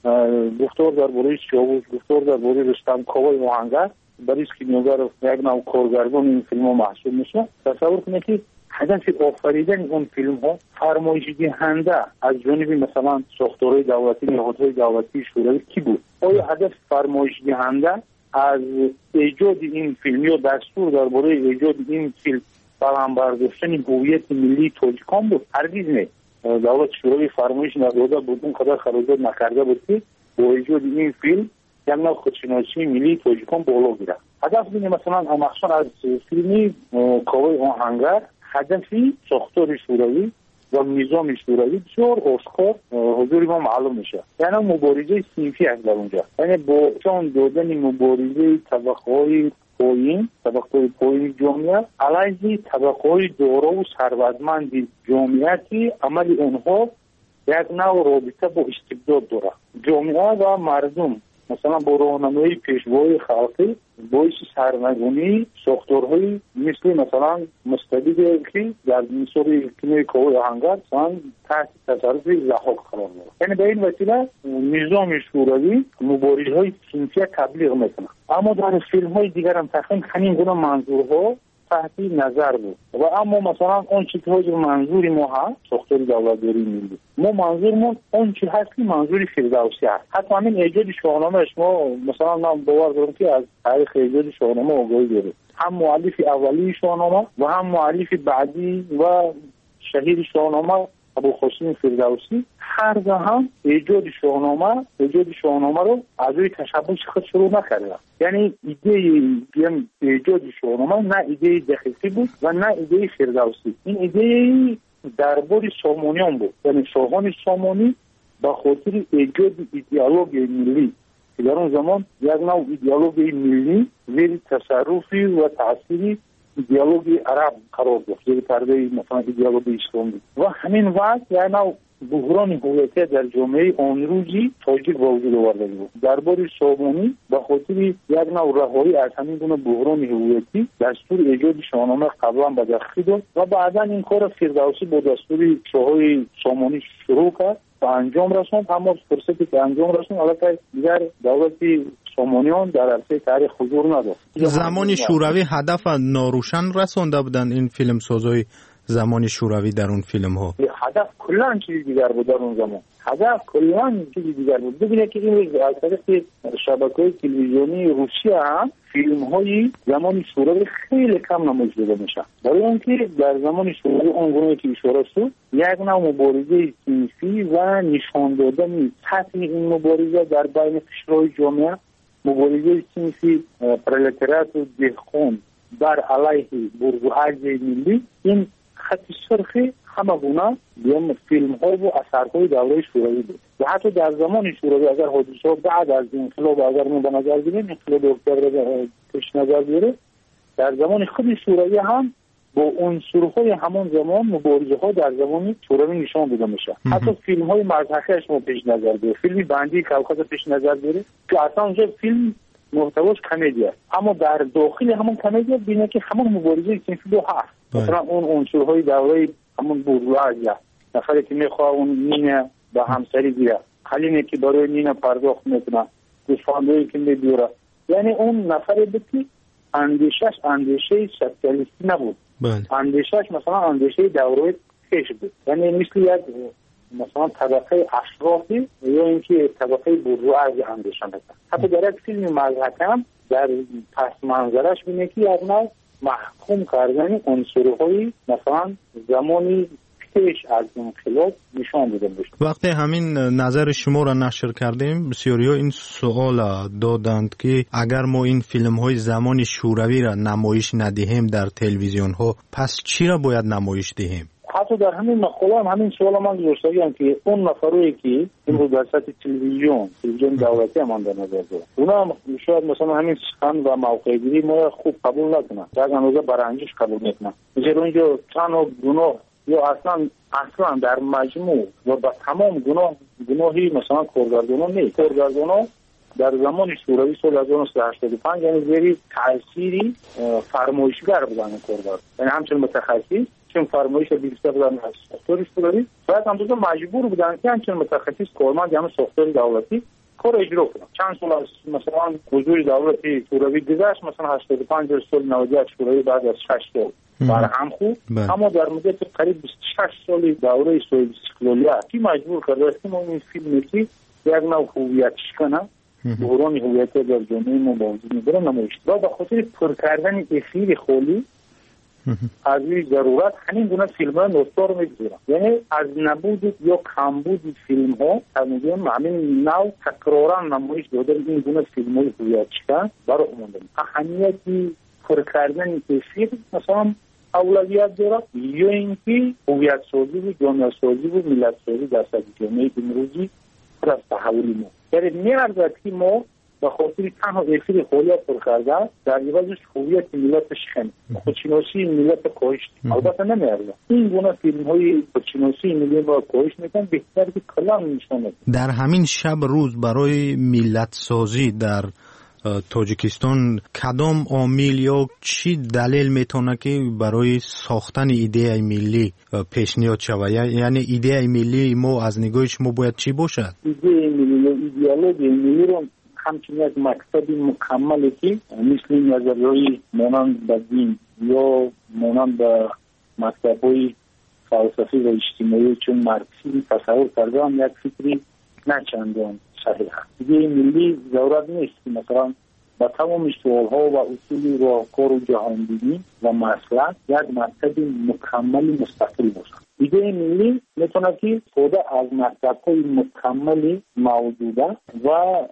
گفتار درباره سیاوش، گفتار درباره رستم، کوی آهنگر، بریز کیمیاگر یک نوع کارگردان این فیلم‌ها محسوب میشه. تصور کنید که هدف آفریدن اون فیلم‌ها فرمایش دهنده از جانب مثلا ساختارهای دولتی، نهادهای دولتی شوروی کی بود؟ آیا هدف فرمایش دهنده از ایجاد این فیلم یا دستور درباره ایجاد این فیلم برام برداشتن هویت ملی تاجیکان بود؟ هرگز نه. دولت شوروی فرمایش نداده بود، اون قدر قرارداد نکرده بود که با ایجاد این فیلم یک نوع خودشناسی ملی تاجیکان بالا گیره. هدف اینه مثلا مخصوصا از فیلمی کوی آهنگر هدفی ساختار شوروی و نظام شوروی بسیار آشکار حضور ما معلوم میشه. یعنی مبارزه صنفی است در اونجا، یعنی با جان دادن مبارزه طبقه‌های پایین جامعه علیه طبقه‌های دارا و ثروتمند جامعه که عمل اونها یک نوع رابطه با استبداد داره. جامعه و مردم مثلا با راهنمایی پیشوای خلقی باعث سرنگونی ساختارهای مثل مثلا مستبد که در مثال کنوی کاوی آهنگر تحت تصرف ضحاک قرار داره. یعنی به این وسیله نظام شوروی مبارزهای صنفی تبلیغ میکنه. اما در فیلم های دیگر هم تقریبا همین گونه منظورها تحت نظر بود و اما مثلا اون چیزی که منظور ما هست ساختار دولتداری ملی، ما منظورمون اون چیزی هست که منظور فردوسی هست. حتی همین ایجاد شاهنامه ما مثلا من باور دارم که از تاریخ ایجاد شاهنامه آگاهی داره، هم مؤلف اولی شاهنامه و هم مؤلف بعدی و شهیر شاهنامه ابوالقاسم فردوسی هر دو هم ایجاد شاهنامه رو از روی تشبث خود شروع نکردن. یعنی ایده ایجاد شاهنامه نه ایده دقیقی بود و نه ایده فردوسی. این ایده دربار سامانیان بود، یعنی شاهان سامانی با خاطر ایجاد ایدئولوژی ملی که در اون زمان یک نوع ایدئولوژی ملی زیر تصرفی و تأثیری ایدئولوژی عرب قرار داشت، زیر پرده مثلا ایدئولوژی اسلامی و همین وقت یک نوع بحران هویتی در جامعه آن روزی تاجیک وجود آورده بود. دربار سامانی به خاطر یک نوع رهایی از همین گونه بحران هویتی دستور ایجاد شاهنامه قبلا به دست داد و بعدا این کار فردوسی با دستور شاههای سامانی شروع کرد و انجام رسوند. اما فرصتی که انجام رسوند البته دیگر دولتی سامانیان در عرصه تاریخ حضور نداشت. زمان شوروی هدف ناروشن رسونده بودند این فیلم سازهای زمان شوروی در اون فیلم ها. هدف کلا چیز دیگر بود در اون زمان. هدف کلا چیز دیگر بود. ببینید که این از طریق شبکه‌های تلویزیونی روسیه هم فیلم های زمان شوروی خیلی کم نمایش داده میشه. برای اینکه در زمان شوروی اون گونه که اشاره شد یک نوع مبارزه صنفی و نشان دادن سطح این مبارزه در بین قشرهای جامعه، مبارزه صنفی پرولتاریات و دهقان بر علیه بورژوازی ملی، این خط سرخی همه گونه فیلم ها و اثرهای دوره شوروی بود. و حتی در زمان شوروی اگر حادثه بعد از انقلاب اگر ما به نظر بگیریم، انقلاب اکتبر پیش نظر بیاره، در زمان خود شوروی هم با عنصرهای همون زمان مبارزه ها در زمان شوروی نشان داده میشه. حتی فیلم های مضحکش ما پیش نظر بیاره، فیلم بندی کوکب پیش نظر بیاره که اصلا اونجا فیلم محتواش کمدی است، اما در داخل همون کمدی بینه که همون مبارزه صنفی دو هست. مثلا اون عنصرهای دوره همون بورژوازی، نفری که میخواه اون نینه با همسری گیره، خلینه که برای نینه پرداخت میکنه، گوسفندایی که میبیوره، یعنی اون نفری بود که اندیشه سوسیالیستی نبود. اندیشش مثلا اندیشه دوره پیش بود، یعنی مثل یک مثلا طبقه اشرافی یا اینکه طبقه بورژوازی اندیشه میکنه. حتی در یک فیلم مضحک هم در پس منظرش بینه که یک نوع محکوم کردن عنصرهای مثلا زمانی پیش از انقلاب نشان داده میشه. وقتی همین نظر شما را نشر کردیم بسیاری ها این سوال دادند که اگر ما این فیلم های زمان شوروی را نمایش ندهیم در تلویزیون ها پس چی را باید نمایش دهیم؟ حتی در همین مقاله هم همین سوال من گذاشتم که اون نفرایی که این در سطح تلویزیون دولتی هم در نظر داره، اونا شاید مثلا همین سخن و موقع گیری ما خوب قبول نکنن، در اندازه برانگیش قبول میکنن. مثلا اونجا تنها گناه یا اصلا در مجموع و با تمام گناهی مثلا کارگردانان نیست. کارگردانان در زمان شوروی سال 1985 یعنی زیر تأثیری فرمایشگر بودن کارگردان، یعنی همچنین متخصص چون فرمایش بیشتر بودن از ساختار شوروی باید هم مجبور بودن که همچنین متخصص کارمند یعنی ساختار دولتی کار اجرا کنن. چند سال از مثلا حضور دولتی شوروی گذشت، مثلا 85 سال 98 شوروی بعد از 6 سال برهم خود، اما در مدت قریب 26 سال دوره سوئد استقلالیت کی مجبور کرده است که ما این فیلمی که یک نوع هویت شکنه بحران هویتی در جامعه ما موجود می‌بره نمایش و به خاطر پر کردن اثیر خالی از این ضرورت همین گونه فیلم‌ها نوستار می‌گذارن، یعنی از نبود یا کمبود فیلم‌ها همین نوع تکرارا نمایش دادن این گونه فیلم‌های هویت شکن برای عموم اهمیتی پر کردن اثیر مثلا اولویت داره یا اینکه هویت سازی و جامعه سازی و ملت سازی در سطح جامعه امروزی پر از تحولی ما. یعنی می‌ارزد که ما به خاطر تنها افیر خودیا پر کرده در عوضش هویت ملت شخم خودشناسی ملت کاهش البته نمی‌ارزد. این گونه فیلم‌های خودشناسی ملت را کاهش می‌کنن بهتر که کلام نشانه. در همین شب روز برای ملت سازی در تاجیکستان کدام عامل یا چی دلیل میتونه که برای ساختن ایده ملی پیشنهاد شود؟ یعنی ایده ملی ما از نگاه شما باید چی باشد؟ ایده ملی ایدئولوژی ملی رو همچنین یک مکتب مکملی که مثل نظریه‌های مانند به دین یا مانند به مکتب‌های فلسفی و اجتماعی چون مارکسیسم تصور کرده هم یک فکری نه چندان صحیح است. ایده ملی ضرورت نیست که مثلا با تمام سوال‌ها و اصول راهکار و جهانبینی و مسلک یک مکتب مکمل مستقل باشد. ایده ملی میتونه که خود از مکتب‌های مکمل موجوده و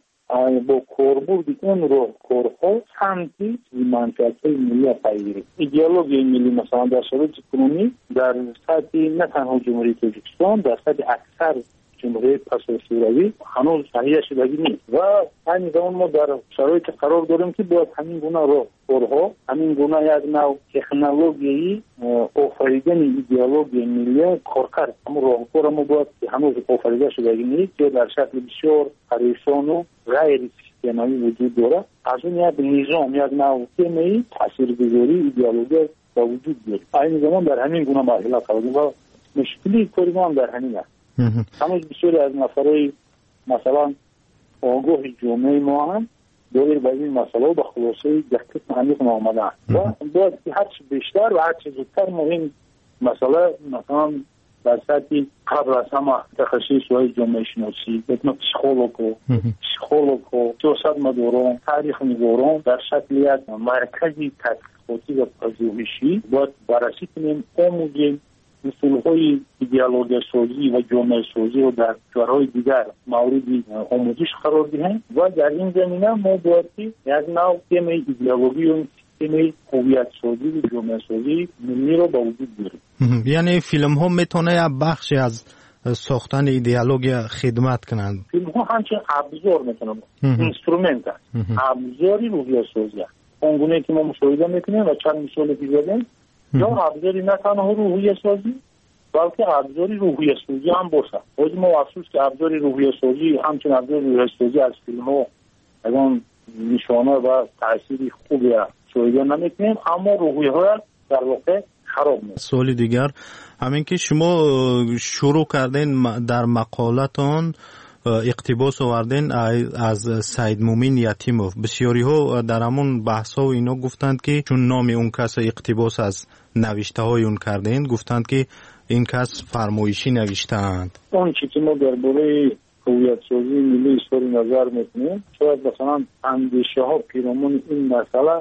با کاربرد اون راهکارها سمتی منفعت‌های ملی پیگیری. ایدئولوژی ملی مثلا در شرایط کنونی در سطح نه تنها جمهوری تاجیکستان در سطح اکثر جمهوری پس شوروی هنوز صحیح شدگی نیست و همین زمان ما در شرایط قرار داریم که باید همین گونه راهکارها همین گونه یک نوع تکنولوژی آفریدن ایدئولوژی ملی کار کرد. اما راهکار ما باید که هنوز آفریده شدگی نیست یا در شکل بسیار پریشان و غیر سیستماتی وجود داره. از اون یک نظام یک نوع سیستمی تاثیرگذاری ایدئولوژی با وجود داره. همین زمان در همین گونه مرحله قرار داریم و مشکلی کاری ما هم در همین است. هنوز بسیاری از نفرهای مثلا آگاه جامعه ما هم دایر به این مسئله به خلاصه دقیق عمیق نامدن و باید که هرچی بیشتر و هرچی زودتر ما این مسئله مثلا در سطح قبل از همه تخصص های جامعه شناسی مثل پسیکولوگ و سیاست مداران تاریخ نگاران در شکل یک مرکزی تحقیقاتی و پژوهشی باید بررسی کنیم آموزیم اصولهای ایدئولوژی سازی و جامعه سازی و در جاهای دیگر موردی آموزش قرار دهیم و در این زمینه ما باید یک نوع سیستم ایدئولوژی و سیستم هویت سازی و جامعه سازی ملی رو با وجود بیاریم. یعنی فیلم ها میتونه یک بخشی از ساختن ایدئولوژی خدمت کنند. فیلم ها همچنین ابزار میتونن اینسترومنت است. ابزاری هویت سازی است. اونگونه که ما مشاهده میکنیم و چند مثال دیگه یا ابزاری نه تنها روحیه سازی بلکه ابزاری روحیه سازی هم باشه. خود ما افسوس که ابزاری روحیه سازی همچنین ابزاری روحیه سازی از فیلم ها اون نشانه و تأثیری خوبی شاهده نمیکنیم اما روحیه ها در واقع خراب میشه. سوال دیگر همین که شما شروع کردین در مقالتان اقتباس آوردن از سید مومین یتیموف. بسیاری ها در همون بحث ها و اینا گفتند که چون نام اون کس اقتباس از نوشته های اون کردن گفتند که این کس فرمایشی نوشتند. اون چیزی که ما درباره هویت سازی ملی اظهار نظر میکنیم شاید مثلا اندیشه ها پیرامون این مسئله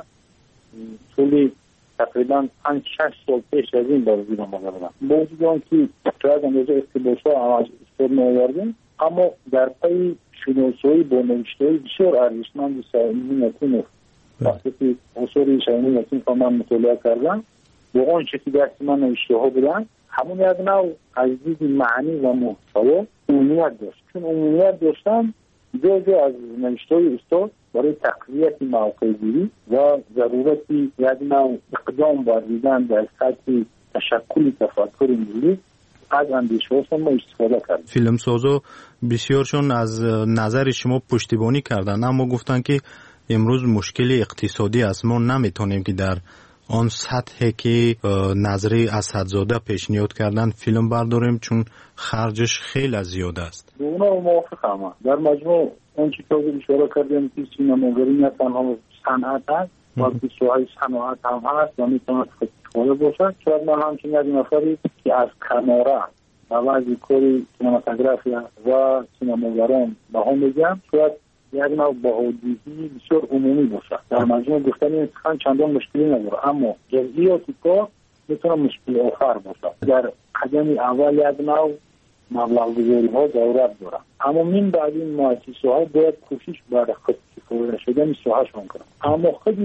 طول تقریبا 5-6 سال پیش از این بازدید آمده بودن. با وجود آنکه شاید اندازه اقتباس ها از اظهار نآوردیم اما در پی شناسایی با نوشته‌های بسیار ارزشمند سید مومین یتیموف وقتی که اثر سید مومین یتیموف رو من مطالعه کردم با آنچه که دست من نوشته ها بودن همون یک نوع از دید معنی و محتوا عمومیت داشت. چون عمومیت داشتن جزء از نوشته‌های استاد برای تقویت موقع‌گیری و ضرورتی یک نوع اقدام ورزیدن در سطح تشکل تفکر ملی از اندیشه هاشون ما استفاده کردیم. فیلم سازا بسیارشون از نظر شما پشتیبانی کردن اما گفتن که امروز مشکل اقتصادی است ما نمیتونیم که در آن سطحی که نظری اسدزاده پیشنهاد کردن فیلم برداریم چون خرجش خیلی زیاد است. اونا موافقم. در مجموع اون چیزی که اشاره کردیم که سینماگری نه تنها صنعت است بلکه سوهای صنعت هم هست و میتونه خودکار باشد. شاید من همچنین از نفری که از کامرا و بعضی کاری سینماتوگرافی و سینماگران به هم میگم شاید یک نوع بهادیدی بسیار عمومی باشد. در مجموع گفتن این سخن چندان مشکلی نداره اما جزئیاتی کار میتونه مشکل آخر باشد. در قدم اول یک نوع مبلغ گذاری ها ضرورت داره اما من بعد این مؤسسه ها باید کوشش برای خود کفایت شدن ساحه‌شون کنند. اما خودی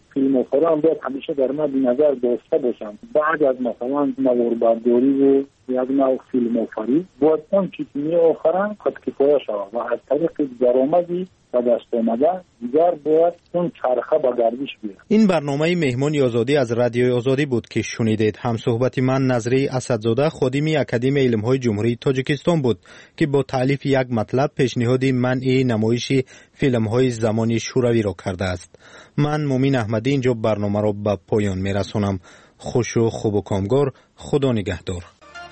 فیلمسازان باید همیشه در مد نظر داشته باشند بعد از مثلا نواربرداری و یک نوع فیلم‌آفرینی باید اون چیزی می‌آفرند خودکفایه شود و از طریق درآمدی و دست آمده دیگر باید اون چرخه به گردش بیاد. این برنامه مهمانی آزادی از رادیوی آزادی بود که شنیدید. همصحبت من نظری اسدزاده خادم اکادمی علم‌های جمهوری تاجیکستان بود که با تالیف یک مطلب پیشنهاد منع نمایش فیلم‌های زمانی شوروی را کرده است. من مومین احمدی اینجا برنامه را به پایان می‌رسانم. خوش و خوب و کامگار. خدا نگهدار.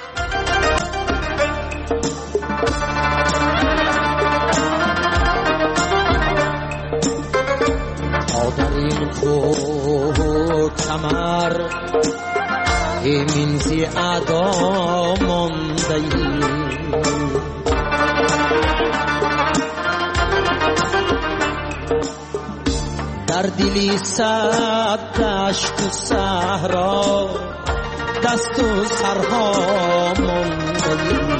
کمر همین زی ادا ماندهی در دلی صد دشت و صحرا دست و سرها ماندهی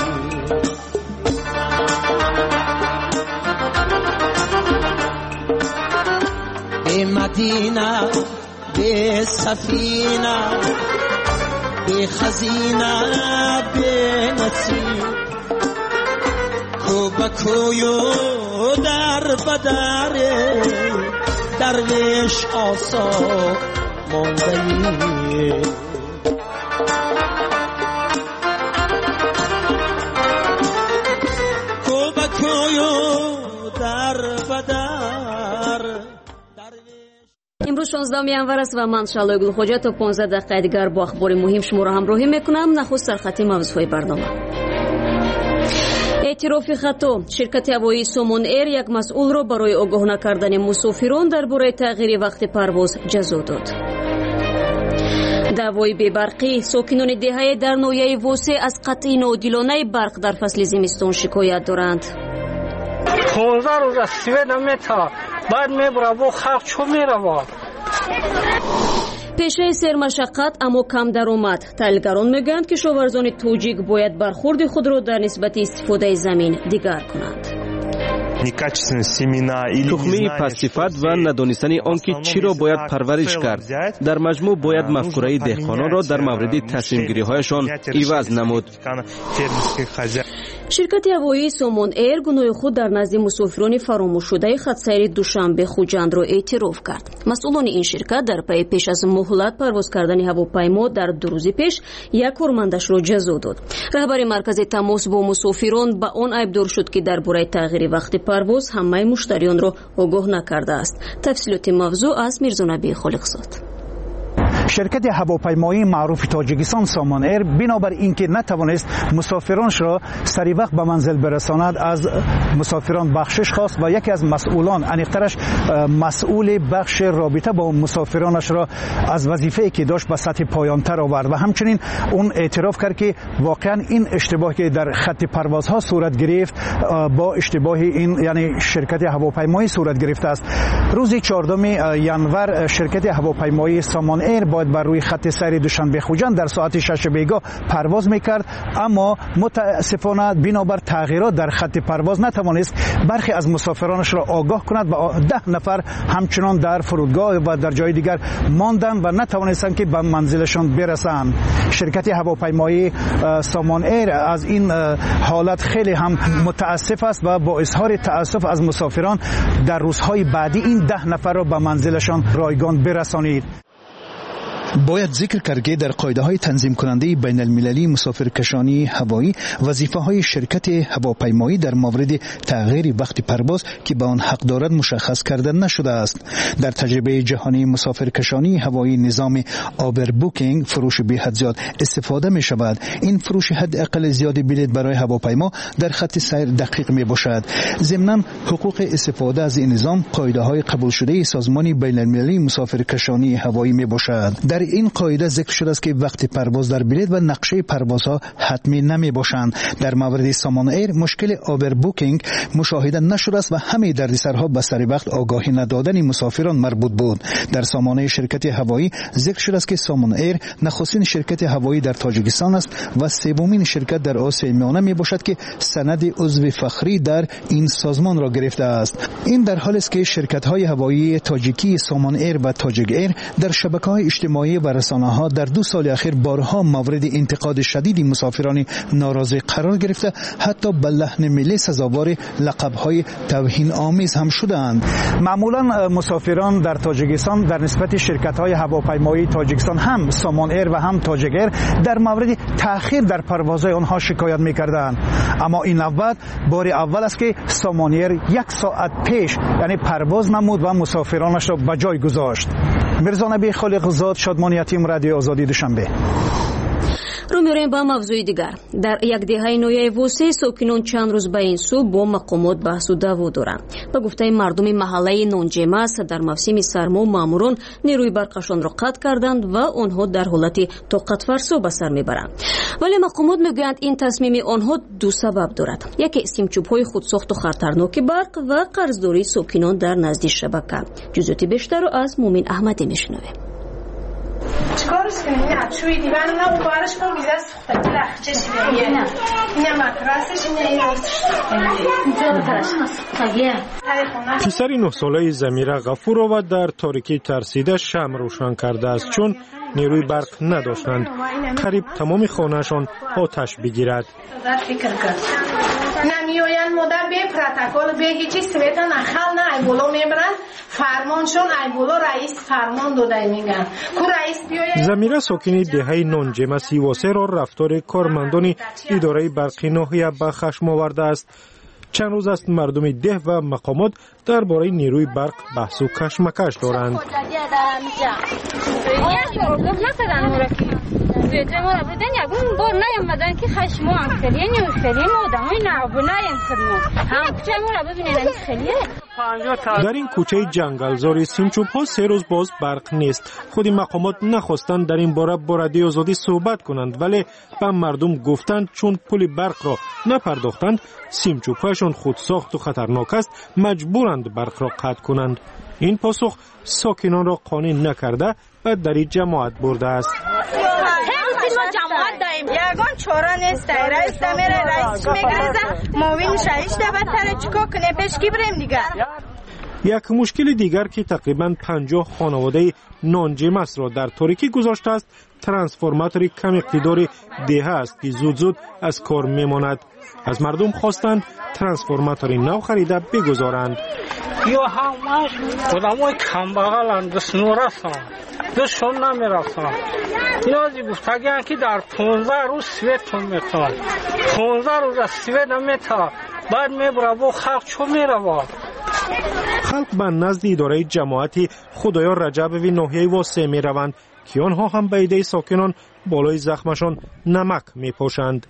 به مدینه به سفینه به خزینه به نسیم کو به کویو در بدر درویش آسا ماندهی کو به کویو در بدر. امروز 16 январ است و من شالای گلخوجه تا 15 دقیقه دیگر با اخبار مهم شما را همراهی میکنم. نخست سرخط موضوعهای برنامه. اعتراف خطا شرکت هوایی سومون ایر یک مسئول را برای آگاه نکردن مسافران درباره تغییر وقت پرواز جزا داد. دعوای بی‌برقی ساکنان دهه در ناحیه واسه از قطع ناعادلانه برق در فصل زمستان شکایت دارند. 15 روز از سوئد میتا بعد میبره و خلق چو میره. پیشه سرمشقت اما کم درآمد. تحلیلگران میگویند که کشاورزان توجیک باید برخورد خود را در نسبت استفاده زمین دیگر کنند. تخمی پس‌صفت و ندانستن آنکه چی را باید پرورش کرد. در مجموع باید مفکوره دهقانان را در مورد تصمیم‌گیری‌هایشان عوض نمود. شرکت هوایی سومون ایر گناه خود در نزد مسافران فراموش شده خط سیر دوشنبه خوجند را اعتراف کرد. مسئولان این شرکت در پی پیش از مهلت پرواز کردن هواپیما در 2 روز پیش یک کارمندش را جزا داد. رهبر مرکز تماس با مسافران با آن عیبدار شد که درباره تغییر وقت پرواز همه مشتریان را آگاه نکرده است. تفصیلات موضوع از میرزا نبی خالقزاد. شرکت هواپیمایی معروف تاجیکستان سومون ایر بنابر اینکه نتوانست مسافرانش را سری وقت به منزل برساند از مسافران بخشش خواست و یکی از مسئولان انیقترش مسئول بخش رابطه با مسافرانش را از وظیفه‌ای که داشت به سطح پایان‌تر آورد و همچنین اون اعتراف کرد که واقعا این اشتباهی که در خط پروازها صورت گرفت با اشتباه این یعنی شرکت هواپیمایی صورت گرفته است. روز 14 январ شرکت هواپیمایی سومون ایر باید بر روی خط سیر دوشنبه خوجند در ساعت 6 بیگاه پرواز میکرد، اما متاسفانه بنابر تغییرات در خط پرواز نتوانست برخی از مسافرانش را آگاه کند و 10 نفر همچنان در فرودگاه و در جای دیگر ماندند و نتوانستند که به منزلشان برسند. شرکت هواپیمایی سومون ایر از این حالت خیلی هم متاسف است و با اظهار تاسف از مسافران در روزهای بعدی این 10 نفر را به منزلشان رایگان برسانید. باید ذکر کرد که در قاعده‌های تنظیم کننده بین المللی مسافرکشانی هوایی وظیفه‌های شرکت هواپیمایی در مورد تغییر وقت پرواز که به آن حق دارد مشخص کرده نشده است. در تجربه جهانی مسافرکشانی هوایی نظام آبر بوکینگ فروش به حد زیاد استفاده می شود. این فروش حد اقل زیادی بلیط برای هواپیما در خط سیر دقیق می باشد. ضمناً حقوق استفاده از این نظام قاعده‌های قبول شده سازمان بین المللی مسافرکشانی هوایی می باشد. در این قاعده ذکر شده است که وقت پرواز در بلیط و نقشه پروازها حتمی نمی باشند. در مورد سامان ایر مشکل آور بوکینگ مشاهده نشده است و همه دردسرها به سر وقت آگاهی ندادن مسافران مربوط بود. در سامانه شرکت هوایی ذکر شده است که سامان ایر نخستین شرکت هوایی در تاجیکستان است و سومین شرکت در آسیای میانه می باشد که سند عضو فخری در این سازمان را گرفته است. این در حالی است که شرکت‌های هوایی تاجیکی سامان ایر و تاجیک ایر در شبکه‌های اجتماعی و رسانه‌ها در 2 سال اخیر بارها مورد انتقاد شدید مسافران ناراضی قرار گرفته، حتی به لحن ملی سزاوار لقب‌های توهین آمیز هم شدند. معمولا مسافران در تاجیکستان در نسبت شرکت‌های هواپیمایی تاجیکستان هم سامان ایر و هم تاجیک ایر در مورد تأخیر در پروازهای آنها شکایت می‌کردند. اما این نوبت بار اول است که سامان ایر 1 ساعت پیش یعنی پرواز نمود و مسافرانش را به جای گذاشت. میرزا نبی خالقزاد، شادمان یتیم، رادیو آزادی، دوشنبه. رو می‌ریم با موضوع دیگر. در یک دهه نویای وسه ساکنان چند روز به این سو با مقامات بحث و دعوا دارند. به گفته مردم محله نونجمس در موسم سرما ماموران نیروی برقشان را قطع کردند و آنها در حالت طاقت فرسا به سر میبرند. ولی مقامات میگویند این تصمیم آنها 2 سبب دارد. یکی سیمچوب‌های خودساخت و خطرناک برق و قرضداری ساکنان در نزدیک شبکه. جزئیات بیشتر را از مومن احمدی میشنویم. چیکارش کنیم؟ نه چوی دیوان نه اون بارش کن میذاره سوخته لخچه شده اینه مطرسش اینه پسر 9 ساله زمیره غفورова در تاریکی ترسیده شمع روشن کرده است چون نیروی برق نداشتند. قریب تمام خانهشان آتش بگیرد. نمیوین مدر به پروتکل به هیچی سویتا نخل نه ای بولو میبرن فرمانشون ای بولو رئیس فرمان داده میگن کو رئیس بیاید. زمیره ساکنی دهه نونجمس واسه را رفتار کارمندان اداره برقی ناحیه به خشم آورده است. چند روز است مردم ده و مقامات درباره نیروی برق بحث و کشمکش دارند. در این کوچه جنگلزار سیمچوب ها 3 روز باز برق نیست. خود مقامات نخواستند در این باره با رادیو آزادی صحبت کنند ولی به مردم گفتند چون پول برق را نپرداختند سیمچوب هایشان خود ساخت و خطرناک است مجبورند برق را قطع کنند. این پاسخ ساکنان را قانع نکرده و در جماعت برده است. جماعت داریم یگان چاره نیست رئیس میره رئیس میگریزه معاون شایش ده بدتر چیکار کنه پیش کی بریم دیگه. یک مشکل دیگر که تقریباً 50 خانواده نونجمس را در تاریکی گذاشته است ترانسفورماتور کم اقتدار دهه است که زود زود از کار میماند. از مردم خواستند ترانسفورماتور نو خریده بگذارند. یا همش آدمای کم بغلند دستنورستان دستشون نمیرفتن. نیازی گفتگیان که در 15 روز سویتون میتون 15 روز از سویت نمیتون بعد میبره با خلق چو میره. خلق به نزد اداره جماعت خدایا رجبوی ناحیه واسه میروند که آنها هم به ایده ساکنان بالای زخمشان نمک میپاشند.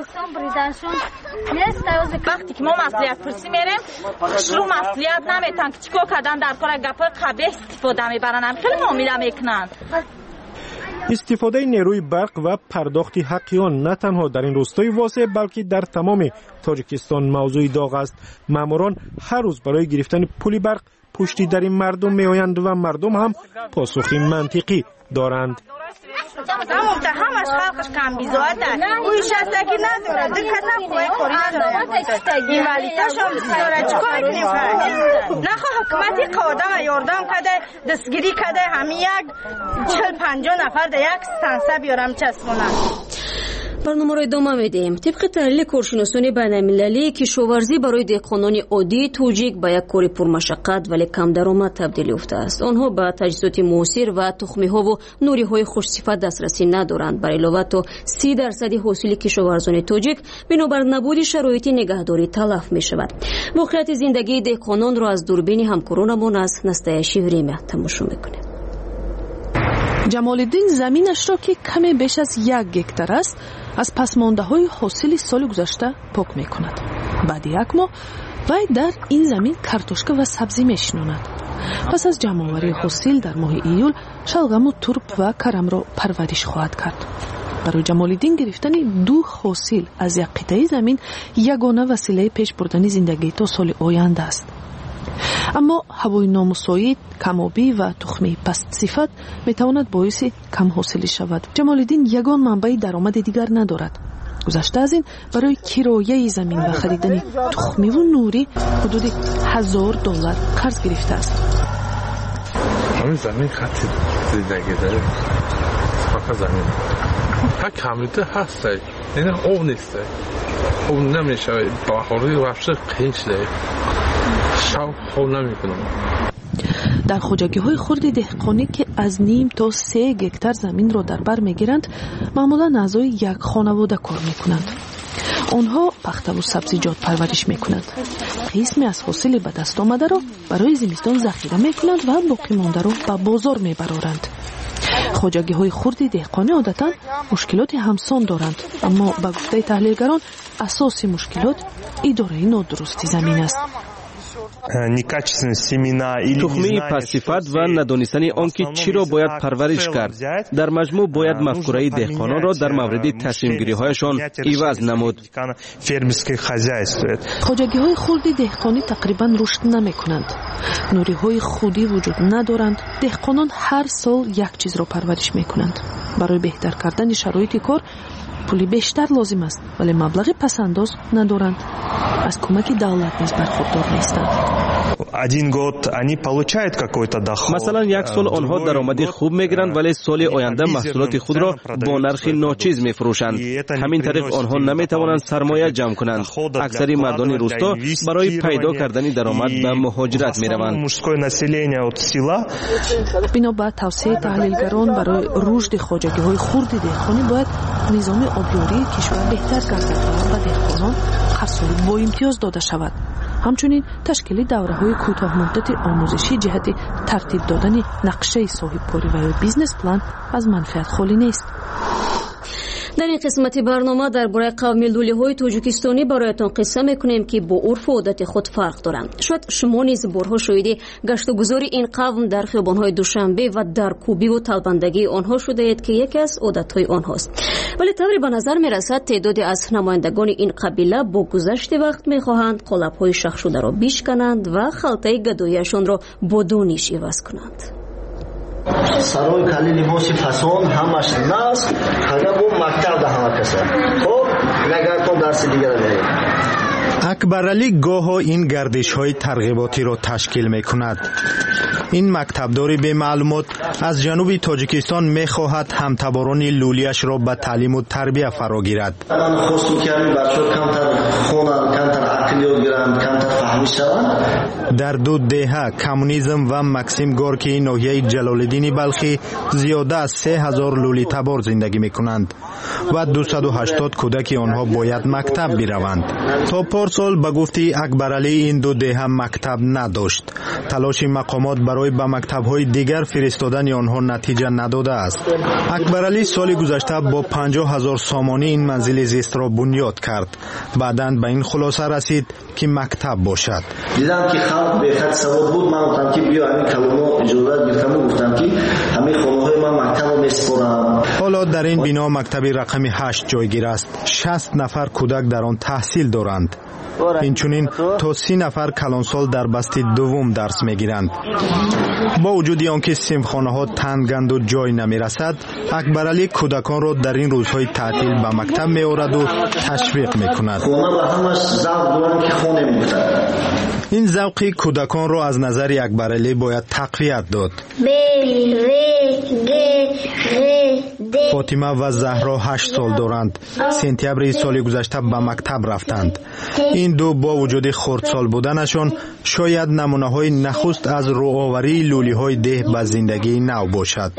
وقتی که ما مسئولیت پرسی میریم شروع مسئولیت نمیتن که چیکار کردن در کار گپای قبیح استفاده میبرن خیلی معامله میکنن. استفاده نیروی برق و پرداخت حق آن نه تنها در این روستای واسه بلکه در تمام تاجیکستان موضوع داغ است. ماموران هر روز برای گرفتن پول برق پشتی در این مردم میآیند و مردم هم پاسخی منطقی دارند. همش خلقش کم بیزاده اوی شستگی نداره دو کتب خواه کاری نداره این ولیتاش هم بسیاره چکار کنیم نخواه حکومتی قاده و یاردم کده دستگیری کده همی یک 40-50 نفر در یک ستانسه بیارم چسبونن. برنامه را ادامه میدیم. طبق تحلیل کارشناسان بین‌المللی کشاورزی برای دهقانان عادی توجیک به یک کار پرمشقت ولی کم درآمد تبدیل یافته است. آنها به تجهیزات موثر و تخم‌ها و نوری‌های خوش‌صفت دسترسی ندارند. بر علاوه تا 30% حاصل کشاورزان توجیک بنابر نبود شرایط نگهداری تلف می‌شود. واقعیت زندگی دهقانان را از دوربین همکارانمان از نستعه شیوریمه تماشا می‌کنیم. جمالالدین زمینش را که کمی بیش از 1 گکتار است از پسمانده‌های حاصل سال گذشته پاک می‌کند. بعد یک ماه вай дар ин замин картошка ва сабзӣ мешинонд. пас аз ҷамъоварии ҳосил дар моҳи июл шалғаму турб ва карамро парвариш хоҳад кард. барои ҷамолиддин гирифтани 2 ҳосил аз як қитъаи замин ягона василаи пеш бурдани зиндагӣ то соли оянда аст. аммо ҳавои номусоид, камобӣ ва тухми пастсифат метавонад боиси камҳосилӣ шавад. ҷамолиддин ягон манбаи даромади дигар надорад. гузашта аз ин барои кирояи замин ва харидани тухмиву нурӣ ҳудуди $1000 қарз гирифтааст. ҳамин замин хати зиндагӣ дорад. фақат замин. ҳар камида ҳастай. яъне об нестай. об намешавад. баҳори вообще қиин шудаи. шав хоб намекунам. дар хоҷагиҳои хурди деҳқонӣ ки аз 1.5 то 3 гектар заминро дар бар мегиранд, маъмулан аъзои як хонавода кор мекунанд. онҳо пахтаву сабзиҷот парвариш мекунанд. қисме аз ҳосили ба даст омадаро барои зимистон захира мекунанд ва боқимондаро ба бозор мебароранд. хоҷагиҳои хурди деҳқонӣ одатан мушкилоти ҳамсон доранд, аммо ба гуфтаи таҳлилгарон асоси мушкилот идораи нодурусти замин аст. тухмии пастсифат ва надонистани он ки чиро бояд парвариш кард. дар маҷмӯъ бояд мафкураи деҳқононро дар мавриди тасмимгириҳояшон иваз намуд. хоҷагиҳои хурди деҳқонӣ тақрибан рушд намекунанд. нуриҳои худӣ вуҷуд надоранд. деҳқонон ҳар сол як чизро парвариш мекунанд. барои беҳтар кардани шароити кор пули бештар лозим аст, вале маблағи пасандоз надоранд. аз кӯмаки давлат низ бархурдор нестанд. масалан як сол онҳо даромади хуб мегиранд, вале соли оянда маҳсулоти худро бо нархи ночиз мефурӯшанд. ҳамин тариқ онҳо наметавонанд сармоя ҷамъ kunанд. аксари мардони рӯсто барои пайдо кардани даромад ба муҳоҷират мераванд. бино ба тавсияи таҳлилгарон, барои рушди хоҷагиҳои хурди деҳқонӣ бояд низоми обёрии кишвар беҳтар гардад ва ба деҳқонон қарзҳои боимтиёз дода шавад. ҳамчунин ташкили давраҳои кӯтоҳмуддати омӯзишӣ ҷиҳати тартиб додани нақшаи соҳибкорӣ ва ё бизнес план аз манфиат холӣ нест. дар ин қисмати барнома дар бораи қавми лулиҳои тоҷикистонӣ бароятон қисса мекунем ки бо урфу одати худ фарқ доранд. шояд шумо низ борҳо шоҳиди гаштугузори ин қавм дар хиёбонҳои душанбе ва дар кӯбиву талбандагии онҳо шудаед ки яке аз одатҳои онҳост. вале тавре ба назар мерасад теъдоде аз намояндагони ин қабила бо гузашти вақт мехоҳанд қолабҳои шахшударо бишкананд ва халтаи гадоиашонро бо дониш иваз кунанд. сарои кали либоси фасон ҳамаш наст ҳага бо мактаб даҳама каса хоб нагартон дарси дигар беред. акбаралӣ гоҳо ин гардишҳои тарғиботиро ташкил мекунад. ин мактабдори бемаълумот аз ҷануби тоҷикистон мехоҳад ҳамтаборони лулиашро ба таълиму тарбия фарогирад. ман хостам ки ҳамин бачаҳо камтар хонанд, камтар ақл ёд гиранд, камтар фаҳмӣ шаванд. дар дуд деҳа коммунизм ва максим горкии ноҳияи ҷалолиддини балхӣ зиёда аз 3000 лулитабор зиндагӣ мекунанд ва 280 кӯдаки онҳо бояд мактаб бираванд. то порсол ба гуфти акбаралӣ ин ду деҳа мактаб надошт. талоши мақомот барои ба мактабҳои дигар фиристодани онҳо натиҷа надодааст. акбаралӣ соли гузашта бо 50000 сомонӣ ин манзили зистро бунёд кард. баъдан ба ин хулоса расид ки мактаб бошад. дидам ки халқ бехат савод буд, ман гуфтам ки биё ҳамин калоно иҷозат гирифтам, гуфтам ки ҳамин хонаҳои ман мактабро месупорам. ҳоло дар ин бино мактаби рақами 8 ҷойгир аст. 60 нафар кӯдак дар он таҳсил доранд. инчунин то 30 нафар калонсол дар басти дуввум дарс мегиранд. бо вуҷуди он ки симхонаҳо танганду ҷой намерасад, акбаралӣ кӯдаконро дар ин рӯзҳои таътил ба мактаб меораду ташвиқ мекунад. ин завқи кӯдаконро аз назари акбаралӣ бояд тақвият дод. фотима ва заҳро 8 сол доранд. сентябри соли гузашта ба мактаб рафтанд. ин ду бо вуҷуди хурдсол буданашон шояд намунаҳои нахуст аз рӯоварии лулиҳои деҳ ба зиндагии нав бошад.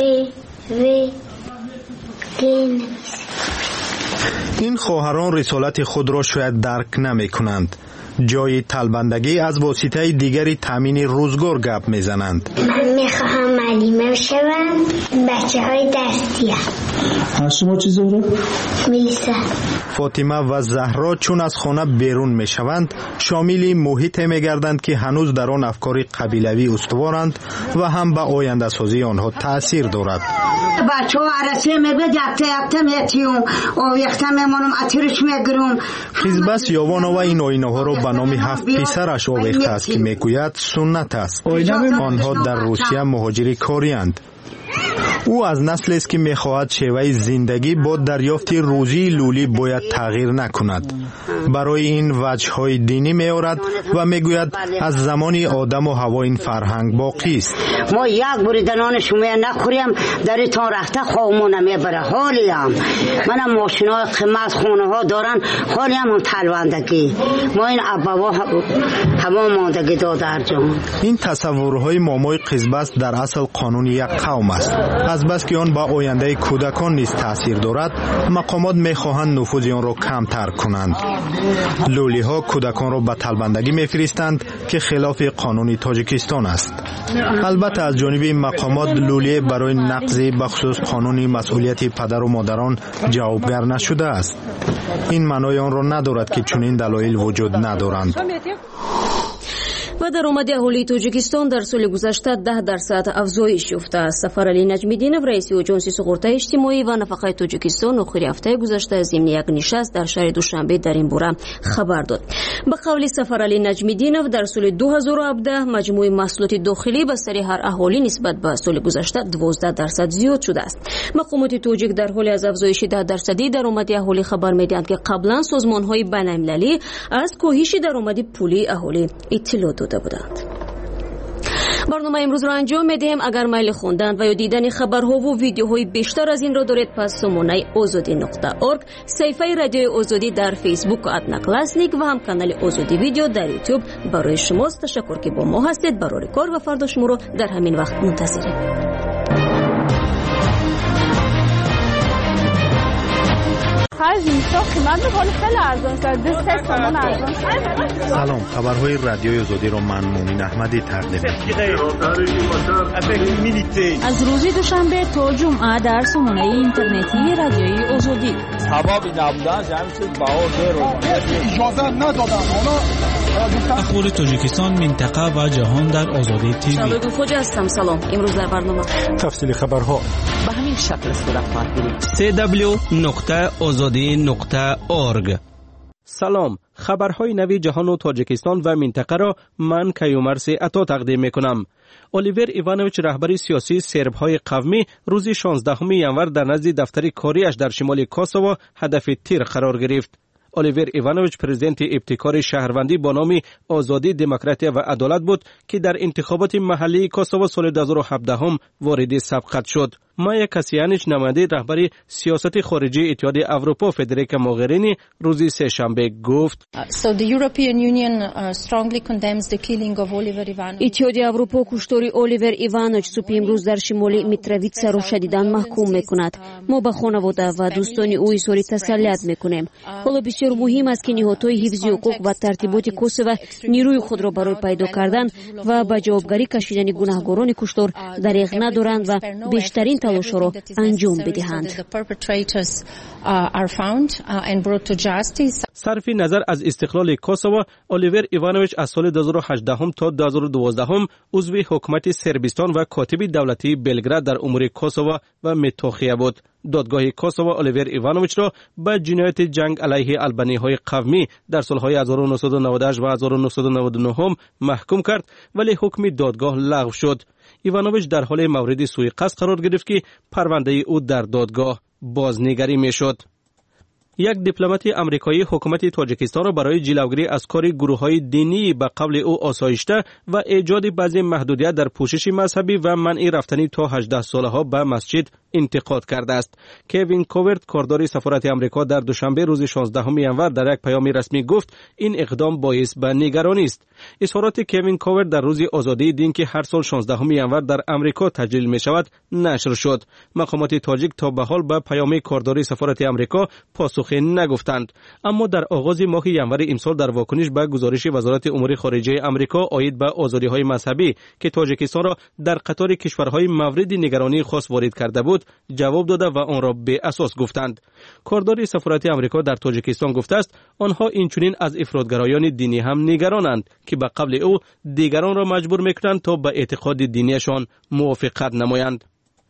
ин хоҳарон рисолати худро шояд дарк намекунанд. ҷои талбандагӣ аз воситаи дигари таъмини рӯзгор гап мезананд. ман мехоҳам معلم شوم. بچه‌های درسی شما چی زوره؟ میلیسا. فاطمه و زهرا چون از خانه بیرون می شوند شامل محیط می گردند که هنوز در آن افکار قبیلوی استوارند و هم به آینده سازی آنها تأثیر دارد. بچه ها عرصه میگه یکته میتیون و یکته میمانم اتیرش میگرم. حزب یاوانا و این آینه ها را به نام 7 پسرش آویخته است که میگوید سنت است. آنها در روسیه مهاجر کاری اند. او از نسلی است که میخواهد شیوه زندگی با دریافت روزی لولی باید تغییر نکند. برای این وجه‌های دینی میآورد و میگوید از زمان آدم و حوا این فرهنگ باقی است. ما یک برید نان شما نخوریم در تان رفته خوامون نمیبره. حالیم منم ماشین‌های قیمت خونه ها دارن حالیم هم تلوندگی. ما این ابوا هوا ماندگی دادر جان. این تصورهای مامای قزبست در اصل قانون یک قوم است. از بس که آن با آینده کودکان نیز تأثیر دارد، مقامات میخواهند نفوذ آن را کمتر کنند. لولی ها کودکان را به تلبندگی میفرستند که خلاف قانون تاجیکستان است. البته از جانب مقامات لولی برای نقض بخصوص قانون مسئولیت پدر و مادران جوابگر نشده است. این معنای آن را ندارد که چنین دلایل وجود ندارند. و درآمد اهالی تاجیکستان در سال گذشته 10% افزایش یافته است. سفرعلی نجمیدینов رئیس اجنسی سقراط اجتماعی و نفقه تاجیکستان آخر هفته گذشته ضمن یک نشست در شهر دوشنبه در این باره خبر داد. به قول سفرعلی نجمیدینov در سال 2017 مجموع محصولات داخلی به سر هر اهالی نسبت به سال گذشته 12% زیاد شده است. مقامات تاجیک در حال از افزایش 10% درآمد اهالی خبر میدهند که قبلا سازمان‌های بین‌المللی از کاهش درآمد پولی اهالی اطلاع داده بودند. برنامه امروز را انجام میدیم. اگر میل خوندن و یا دیدن خبرها و ویدیوهای بیشتر از این را دارید پس سامانه azadi.org، صفحه رادیوی آزادی در فیسبوک و @کلاسنیک و هم کانال آزادی ویدیو در یوتیوب برای شماست. تشکر که با ما هستید. برای کار و فردا شما را در همین وقت منتظریم. سلام، خبرهای رادیوی آزادی را من مومین احمدی تقدیم می‌کنم. از روز دوشنبه تا جمعه در سامانه اینترنتی رادیوی آزادی. اخبار تاجیکستان، منطقه و جهان در آزادی تیوی. شبکه خوج هستم. سلام. امروز در برنامه تفصیل خبرها به همین شکل صورت خواهد گرفت. www.azadi.org. سلام، خبرهای نوی جهان و تاجیکستان و منطقه را من کیومرس عطا تقدیم میکنم. الیور ایوانویچ رهبر سیاسی سرب‌های قومی روز 16 ینور در نزد دفتر کاریش در شمال کوسوو هدف تیر قرار گرفت. الیور ایوانویچ پرزیدنت ابتکار شهروندی با نام آزادی، دموکراسی و عدالت بود که در انتخابات محلی کوسوو سال 2017 وارد سبقت شد. مایا کاسیانیچ نماینده رهبر سیاست خارجی اتحاد اروپا فدریکا موغرینی روز سه‌شنبه گفت اتحاد اروپا کشتار الیور ایوانویچ صبح امروز در شمال میترویتسا را شدیداً محکوم میکند. ما به خانواده و دوستان او اظهار تسلیت میکنیم. حالا بسیار مهم است که نهادهای حفظ حقوق و ترتیبات کوسوو نیروی خود را برای پیدا کردن و به جوابگری کشیدن گناهکاران کشتار دریغ ندارند و بیشترین تلاش را انجام بدهند. صرف نظر از استقلال کوسوو، الیور ایوانویچ از سال 2018 تا 2012 عضو حکومت سربستان و کاتب دولتی بلگراد در امور کوسوو و متوخیا بود. دادگاه کوسوو الیور ایوانویچ را به جنایت جنگ علیه آلبانی‌های قومی در سالهای 1998 و 1999 محکوم کرد، ولی حکم دادگاه لغو شد. ایوانویچ در حال مورد سوء قصد قرار گرفت که پرونده او در دادگاه بازنگری میشد. یک دیپلمات آمریکایی حکومت تاجیکستان را برای جلوگیری از کار گروه‌های دینی به قول او آسایشته و ایجاد بعضی محدودیت در پوشش مذهبی و منع رفتن تا 18 ساله‌ها به مسجد انتقاد کرده است. کوین کوورت، کاردار سفارت آمریکا، در دوشنبه روز 16 ینور در یک پیام رسمی گفت این اقدام باعث به نگرانی است. اظهارات کوین کوورت در روز آزادی دین که هر سال 16 ینور در آمریکا تجلیل می شود نشر شد. مقامات تاجیک تا به حال به پیام کاردار سفارت آمریکا پاسخ پاسخی نگفتند. اما در آغاز ماه ژانویه امسال در واکنش به گزارش وزارت امور خارجه آمریکا آید به آزادی‌های مذهبی که تاجیکستان را در قطار کشورهای مورد نگرانی خاص وارد کرده بود جواب داده و آن را به اساس گفتند. کاردار سفارت آمریکا در تاجیکستان گفته است آنها اینچنین از افراطگرایان دینی هم نگرانند که به قبل او دیگران را مجبور میکنند تا به اعتقاد دینیشان موافقت نمایند.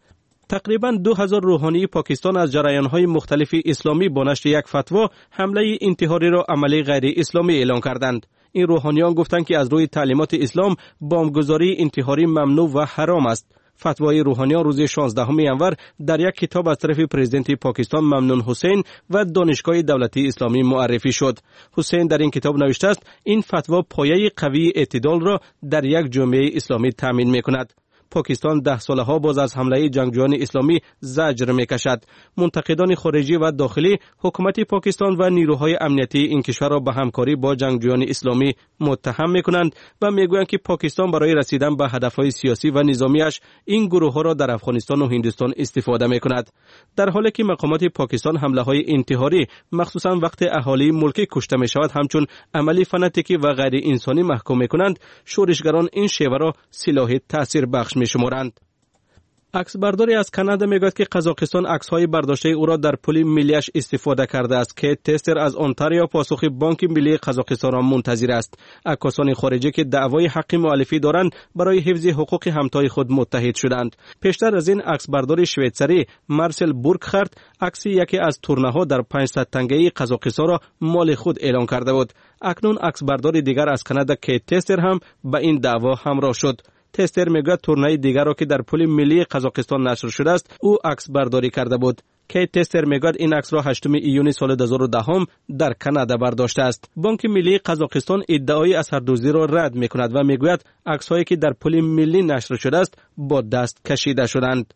تقریباً 2000 روحانی پاکستان از جریان‌های مختلف اسلامی با نشر یک فتوا حمله انتحاری را عملی غیر اسلامی اعلان کردند. این روحانیان گفتند که از روی تعلیمات اسلام بمبگذاری انتحاری ممنوع و حرام است. فتوای روحانیان روز 16 ژانویه در یک کتاب از طرف پرزیدنت پاکستان ممنون حسین و دانشگاه دولتی اسلامی معرفی شد. حسین در این کتاب نوشته است این فتوا پایه قوی اعتدال را در یک جامعه اسلامی تامین می‌کند. پاکستان 10 ساله ها باز از حمله جنگجویان اسلامی زجر میکشد. منتقدان خارجی و داخلی حکومت پاکستان و نیروهای امنیتی این کشور را به همکاری با جنگجویان اسلامی متهم میکنند و میگویند که پاکستان برای رسیدن به هدفهای سیاسی و نظامیش این گروه ها را در افغانستان و هندوستان استفاده میکند. در حالی که مقامات پاکستان حمله های انتحاری مخصوصا وقت اهالی ملکی کشته میشود همچون عملی فناتیکی و غیر انسانی محکوم میکنند، شورشگران این شیوه را سلاح تاثیر بخش می‌شمارند. عکس برداری از کانادا میگوید که قزاقستان عکس‌های برداشته او را در پل ملیش استفاده کرده است که تستر از اونتاریو پاسخ بانک ملی قزاقستان را منتظر است. عکاسان خارجی که دعوای حق مؤلفی دارند برای حفظ حقوق همتای خود متحد شدند. پیشتر از این عکس بردار شویتزری مارسل بورکخارت عکس یکی از تورنه‌ها در 500 تنگه‌ای قزاقستان را مال خود اعلان کرده بود. اکنون عکس بردار دیگر از کانادا که تستر هم به این دعوا همراه شد. تستر میگوید تورنای دیگر را که در پل ملی قزاقستان نشر شده است او عکس برداری کرده بود. که تستر میگوید این عکس را 8 ایون سال 2010 در کانادا برداشته است. بانک ملی قزاقستان ادعای اثردوزی را رد میکند و میگوید عکس‌هایی که در پل ملی نشر شده است با دست کشیده شدند.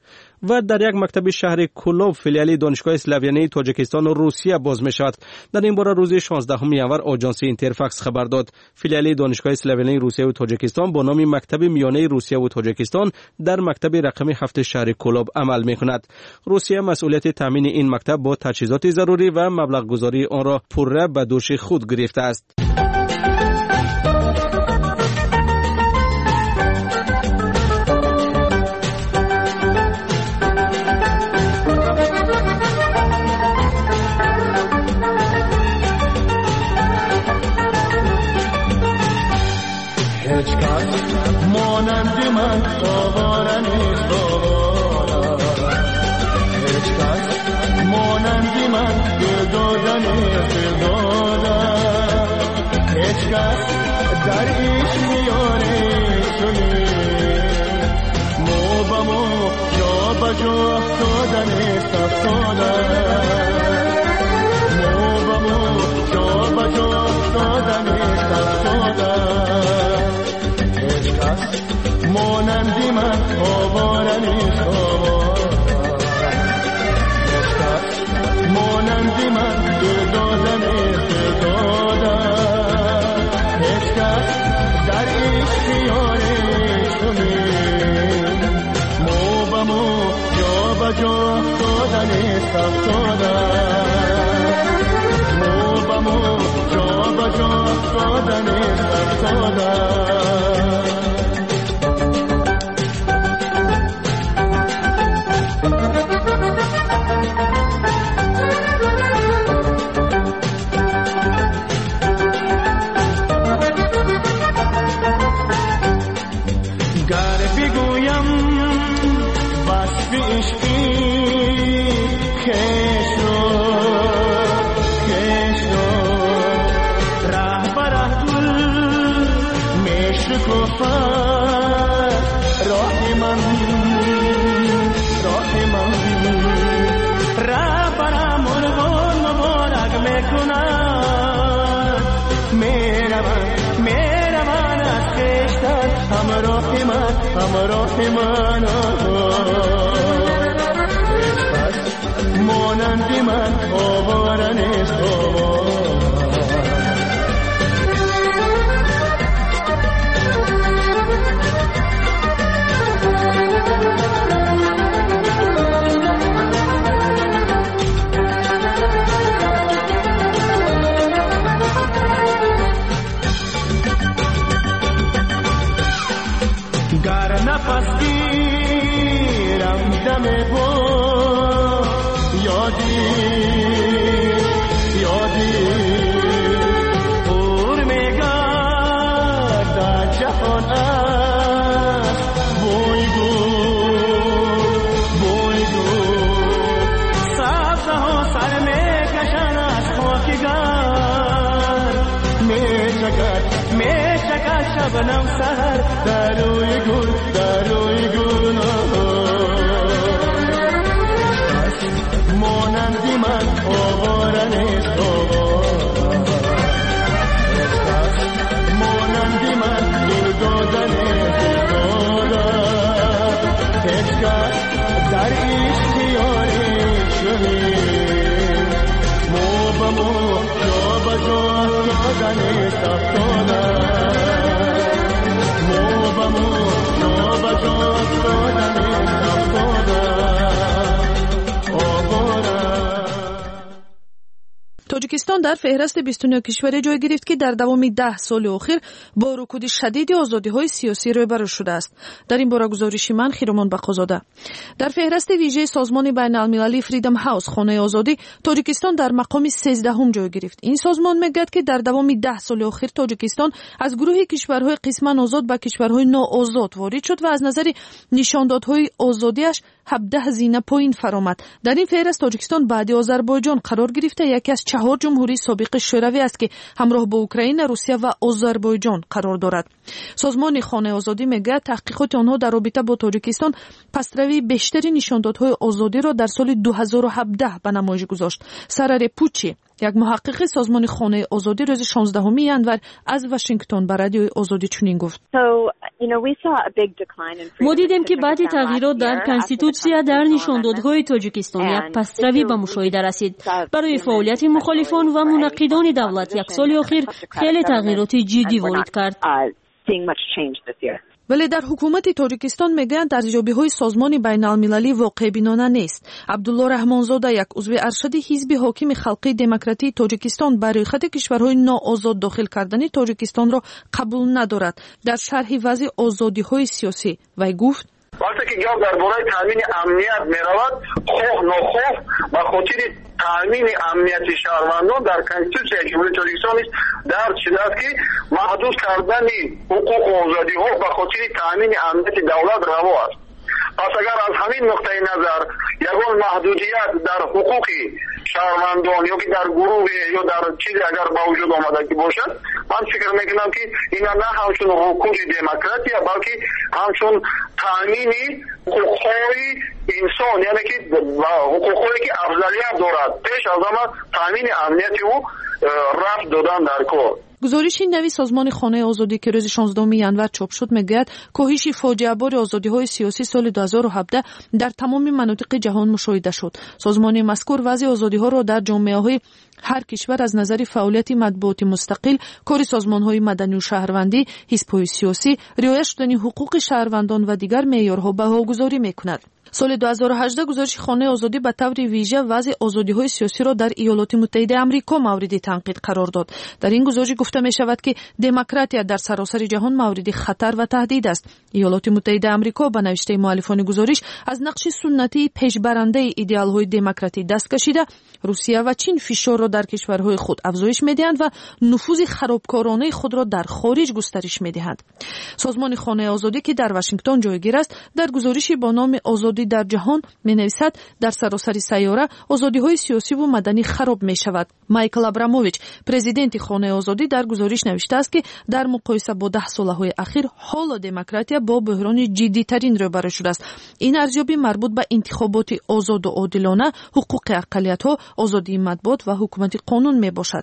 و در یک مکتب شهر کولوب فیلیال دانشگاه اسلاویانی تاجیکستان و روسیه باز می شود. در این باره روز 16 ژانویه آژانس اینترفاکس خبر داد. فیلیال دانشگاه اسلاویانی روسیه و تاجیکستان با نام مکتب میانه روسیه و تاجیکستان در مکتب رقم 7 شهر کولوب عمل می کند. روسیه مسئولیت تامین این مکتب با تجهیزات ضروری و مبلغ گذاری آن را پوره به دوش خود گرفته است. مانند من آواره نیست هیچ کس مانند من دل داده هیچ کس در عشق میاره شده مو با مو جا با جا افتادن افتاده مو با مو جا با جا افتادن افتاده مانندی من آواره نیست مانندی من دل دادن داده هیچ کس در اختیارش نمید مو با مو جا با جا افتادن افتاده مو با مو جا با جا افتادن افتاده همراه من مانندی من آواره نیست شبنم سحر در روی گل مانندی من آواره نیست مانندی من دل دادن در اشتیاری شویم مو با مو جا با جا دادن سفتانه مو با مو جا با جا دادن سفتانه توجیکستان در فهرست 29 کشور جای گرفت که در دوامی 10 سال اخیر با رکود شدید آزادی‌های سیاسی روبرو شده است. در این باره گزارشی من خیرمان بقازاده. در فهرست ویژه سازمان بین‌المللی فریدم هاوس خانه آزادی توجیکستان در مقام 13 جای گرفت. این سازمان میگوید که در دوامی 10 سال اخیر توجیکستان از گروه کشورهای قسماً آزاد به کشورهای ناآزاد وارد شد و از نظر نشاندادهای آزادیش 17 زینه پایین فرآمد. در این فهرست توجیکستان بعد آذربایجان قرار گرفته یکی از 4 جمهوری سابق شوروی است که همراه با اوکراین، روسیه و آذربایجان قرار دارد. سازمان خانه آزادی میگه تحقیقات آنها در رابطه با توجیکستان پسروی بیشتری نشاندادهای آزادی را در سال 2017 به نمایش گذاشت. سرر پوچی یک محقق سازمان خانه آزادی روز 16 ینور از واشنگتن به رادیوی آزادی چنین گفت: ما دیدیم که بعد تغییرات در کنستیتوسیا در نشاندادهای توجیکستان یک پسروی به مشاهده رسید. برای فعالیت مخالفان و منقدان دولت یک سال اخیر خیلی تغییرات جدی وارد کرد. ولی در حکومت توجیکستان میگن ارزیابی‌های سازمان بین‌المللی واقع بینانه نیست. عبدالله رحمانزاده یک عضو ارشد حزب حاکم خلقی دموکراتی توجیکستان برای خط کشورهای ناآزاد داخل کردن توجیکستان را قبول ندارد. در شرح وضع آزادی‌های سیاسی وی گفت: وقتی که گپ درباره تامین امنیت میرود، خواه نخواه به خاطر تامین امنیت شهروندان در کنستیتوسیای جمهوری توجیکستان در شده است که محدود کردن حقوق و آزادی ها به خاطر تامین امنیت دولت روا است. پس اگر از همین نقطه نظر یگان محدودیت در حقوق شهروندان یا که در گروه یا در چیزی اگر با وجود آمده که باشد، من فکر میکنم که اینا نه همچون حقوق دموکراسی بلکه همچون تامین حقوقهای انسان، یعنی که حقوقهایی که افضلیت دارد پیش از همه تامین امنیت او رفت دادن در کار. گزارش نوی سازمان خانه آزادی که روز 16 ینور چاپ شد میگوید کاهش فاجعه بار آزادی‌های سیاسی سال 2017 در تمام مناطق جهان مشاهده شد. سازمان مذکور وضع آزادی‌ها را در جامعه‌های هر کشور از نظر فعالیت مطبوعات مستقل، کار سازمان‌های مدنی و شهروندی، حزب‌های سیاسی، رعایت شدن حقوق شهروندان و دیگر معیارها بهاگذاری می‌کند. سال 2018 گزارش خانه آزادی به طور ویژه وضع آزادی‌های سیاسی را در ایالات متحده آمریکا مورد تنقید قرار داد. در این گزارش گفته می شود که دموکراسی در سراسر جهان مورد خطر و تهدید است. ایالات متحده آمریکا به نوشته مؤلفان گزارش از نقش سنتی پیشبرنده ایدئال‌های دموکراتی دست کشیده، روسیه و چین فشار را در کشورهای خود افزایش می‌دهند و نفوذ خرابکارانه خود را در خارج گسترش می‌دهند. سازمان خانه آزادی که در واشنگتن جایگیر است، در گزارشی با نام آزادی در جهان می‌نویسد در سراسر سیاره آزادی‌های سیاسی و مدنی خراب می‌شود. مایکل ابراموویچ، پرزیدنت خانه آزادی، در گزارش نوشته است که در مقایسه با 10 سال‌های اخیر حال دموکراسی با بحران جدی‌ترین روبرو شده است. این ارزیابی مربوط به انتخابات آزاد و عادلانه، حقوق اقلیت‌ها، آزادی مطبوعات و حکومت قانون میباشد.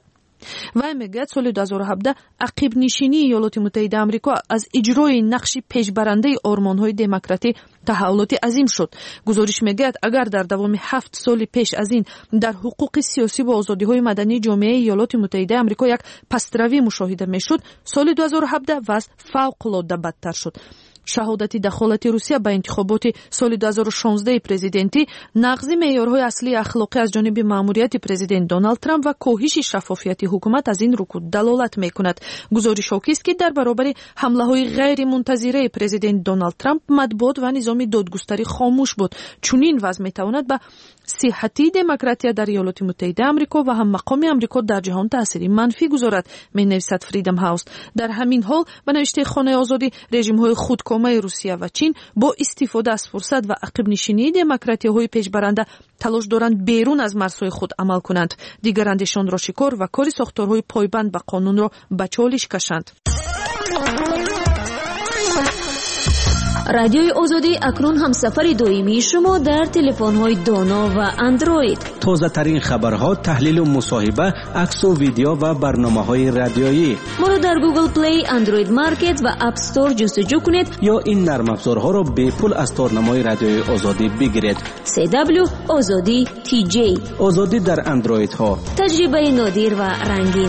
و میگه سال 2017 عقب نشینی ایالات متحده آمریکا از اجرای نقش پیشبرنده آرمان‌های دموکراتی تحولاتی عظیم شد. گزارش میگه اگر در دوام 7 سال پیش از این در حقوق سیاسی و آزادی‌های مدنی جامعه ایالات متحده آمریکا یک پس‌روی مشاهده میشد، سال 2017 وضع فوق‌العاده بدتر شد. شهادت دخالت روسیه به انتخابات سال 2016 پرزیدنتی، نقض معیارهای اصلی اخلاقی از جانب مأموریت پرزیدنت دونالد ترامپ و کاهش شفافیت حکومت از این رکود دلالت میکند. گزارش حاکی است که در برابر حمله‌های غیر منتظره پرزیدنت دونالد ترامپ مطبوعات و نظام دادگستری خاموش بود. چنین وضع میتواند به صحتی دموکراسی در ایالات متحده آمریکا و هم مقام آمریکا در جهان تأثیری منفی گذارد، می‌نویسد فریدم هاوس. در همین حال به نوشته خانه آزادی، رژیم‌های خودکامه روسیه و چین با استفاده از فرصت و عقب نشینی دموکراتی‌های پیشبرنده تلاش دارند بیرون از مرزهای خود عمل کنند، دیگر اندیشان را شکار و کار ساختارهای پایبند به قانون را به چالش کشند. رادیوی آزادی اکنون همسفر دائمی شما در تلفن‌های دانا و اندروید. تازه ترین خبرها، تحلیل و مصاحبه، عکس و ویدیو و برنامه‌های رادیویی. ما را در گوگل پلی، اندروید مارکت و اپ استور جستجو کنید یا این نرم افزارها را به پول از تارنمای رادیوی آزادی بگیرید. CW آزادی TJ. آزادی در اندروید ها. تجربه نادر و رنگین.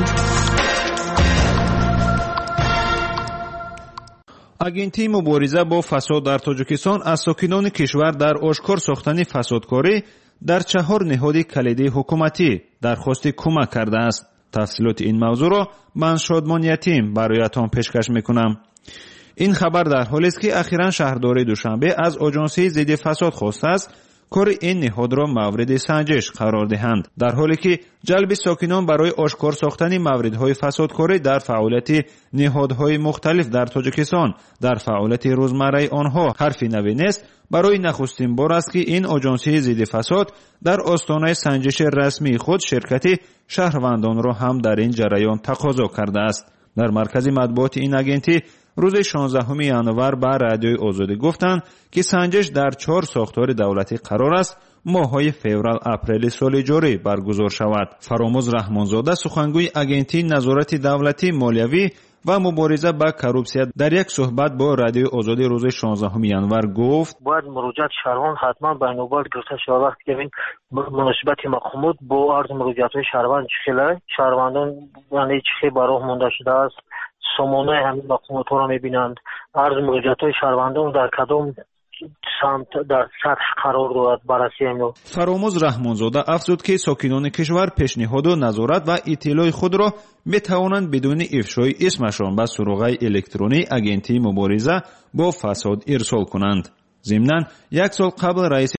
агентии мубориза бо фасод дар тоҷикистон аз сокинони кишвар дар ошкор сохтани фасодкорӣ дар 4 неҳоди калидии ҳукуматӣ дархости кӯмак кардааст. тафсилоти ин мавзӯъро ман шодмон ятим бароятон пешкаш мекунам. ин хабар дар ҳолест ки ахиран шаҳрдори душанбе аз оҷонсии зидди фасод хостааст кори ин неҳодро мавриди санҷиш қарор диҳанд, дар ҳоле ки ҷалби сокинон барои ошкор сохтани мавридҳои фасодкорӣ дар фаъолияти неҳодҳои мухталиф дар тоҷикистон дар фаъолияти рӯзмарраи онҳо ҳарфи навӣ нест. барои нахустин бор аст ки ин оҷонсии зидди фасод дар остонаи санҷиши расмии худ ширкати шаҳрвандонро ҳам дар ин ҷараён тақозо кардааст. дар маркази матбуоти ин агентӣ рӯзи 16 январ ба радиои озодӣ гуфтанд ки санҷиш дар 4 сохтори давлатӣ қарор аст моҳҳои феврал-апрели соли ҷорӣ баргузор шавад. фаромӯз раҳмонзода, сухангӯи агентии назорати давлатӣ молиявӣ ва мубориза ба коррупсия, дар як суҳбат бо радиои озодӣ рӯзи 16 январ гуфт: бояд муроҷиат шаҳрванд ҳатман ба нобат гирифта шавад. вақте ки ин муносибати мақомот бо арзу муроҷиатҳои шаҳрванд чӣ хела шаҳрвандон яъне чӣ хел ба роҳ монда шудааст, сомонаи ҳамин мақомотҳоро мебинанд. арзу муроҷиатҳои шаҳрвандон дар кадом самт дар сатҳ қарор дорад баррасии амно. фаромӯз раҳмонзода афзуд ки сокинони кишвар пешниҳоду назорат ва иттилои худро метавонанд бидуни ифшои исмашон ба суруғаи электронии агентии мубориза бо фасод ирсол кунанд. зимнан як сол қабл раиси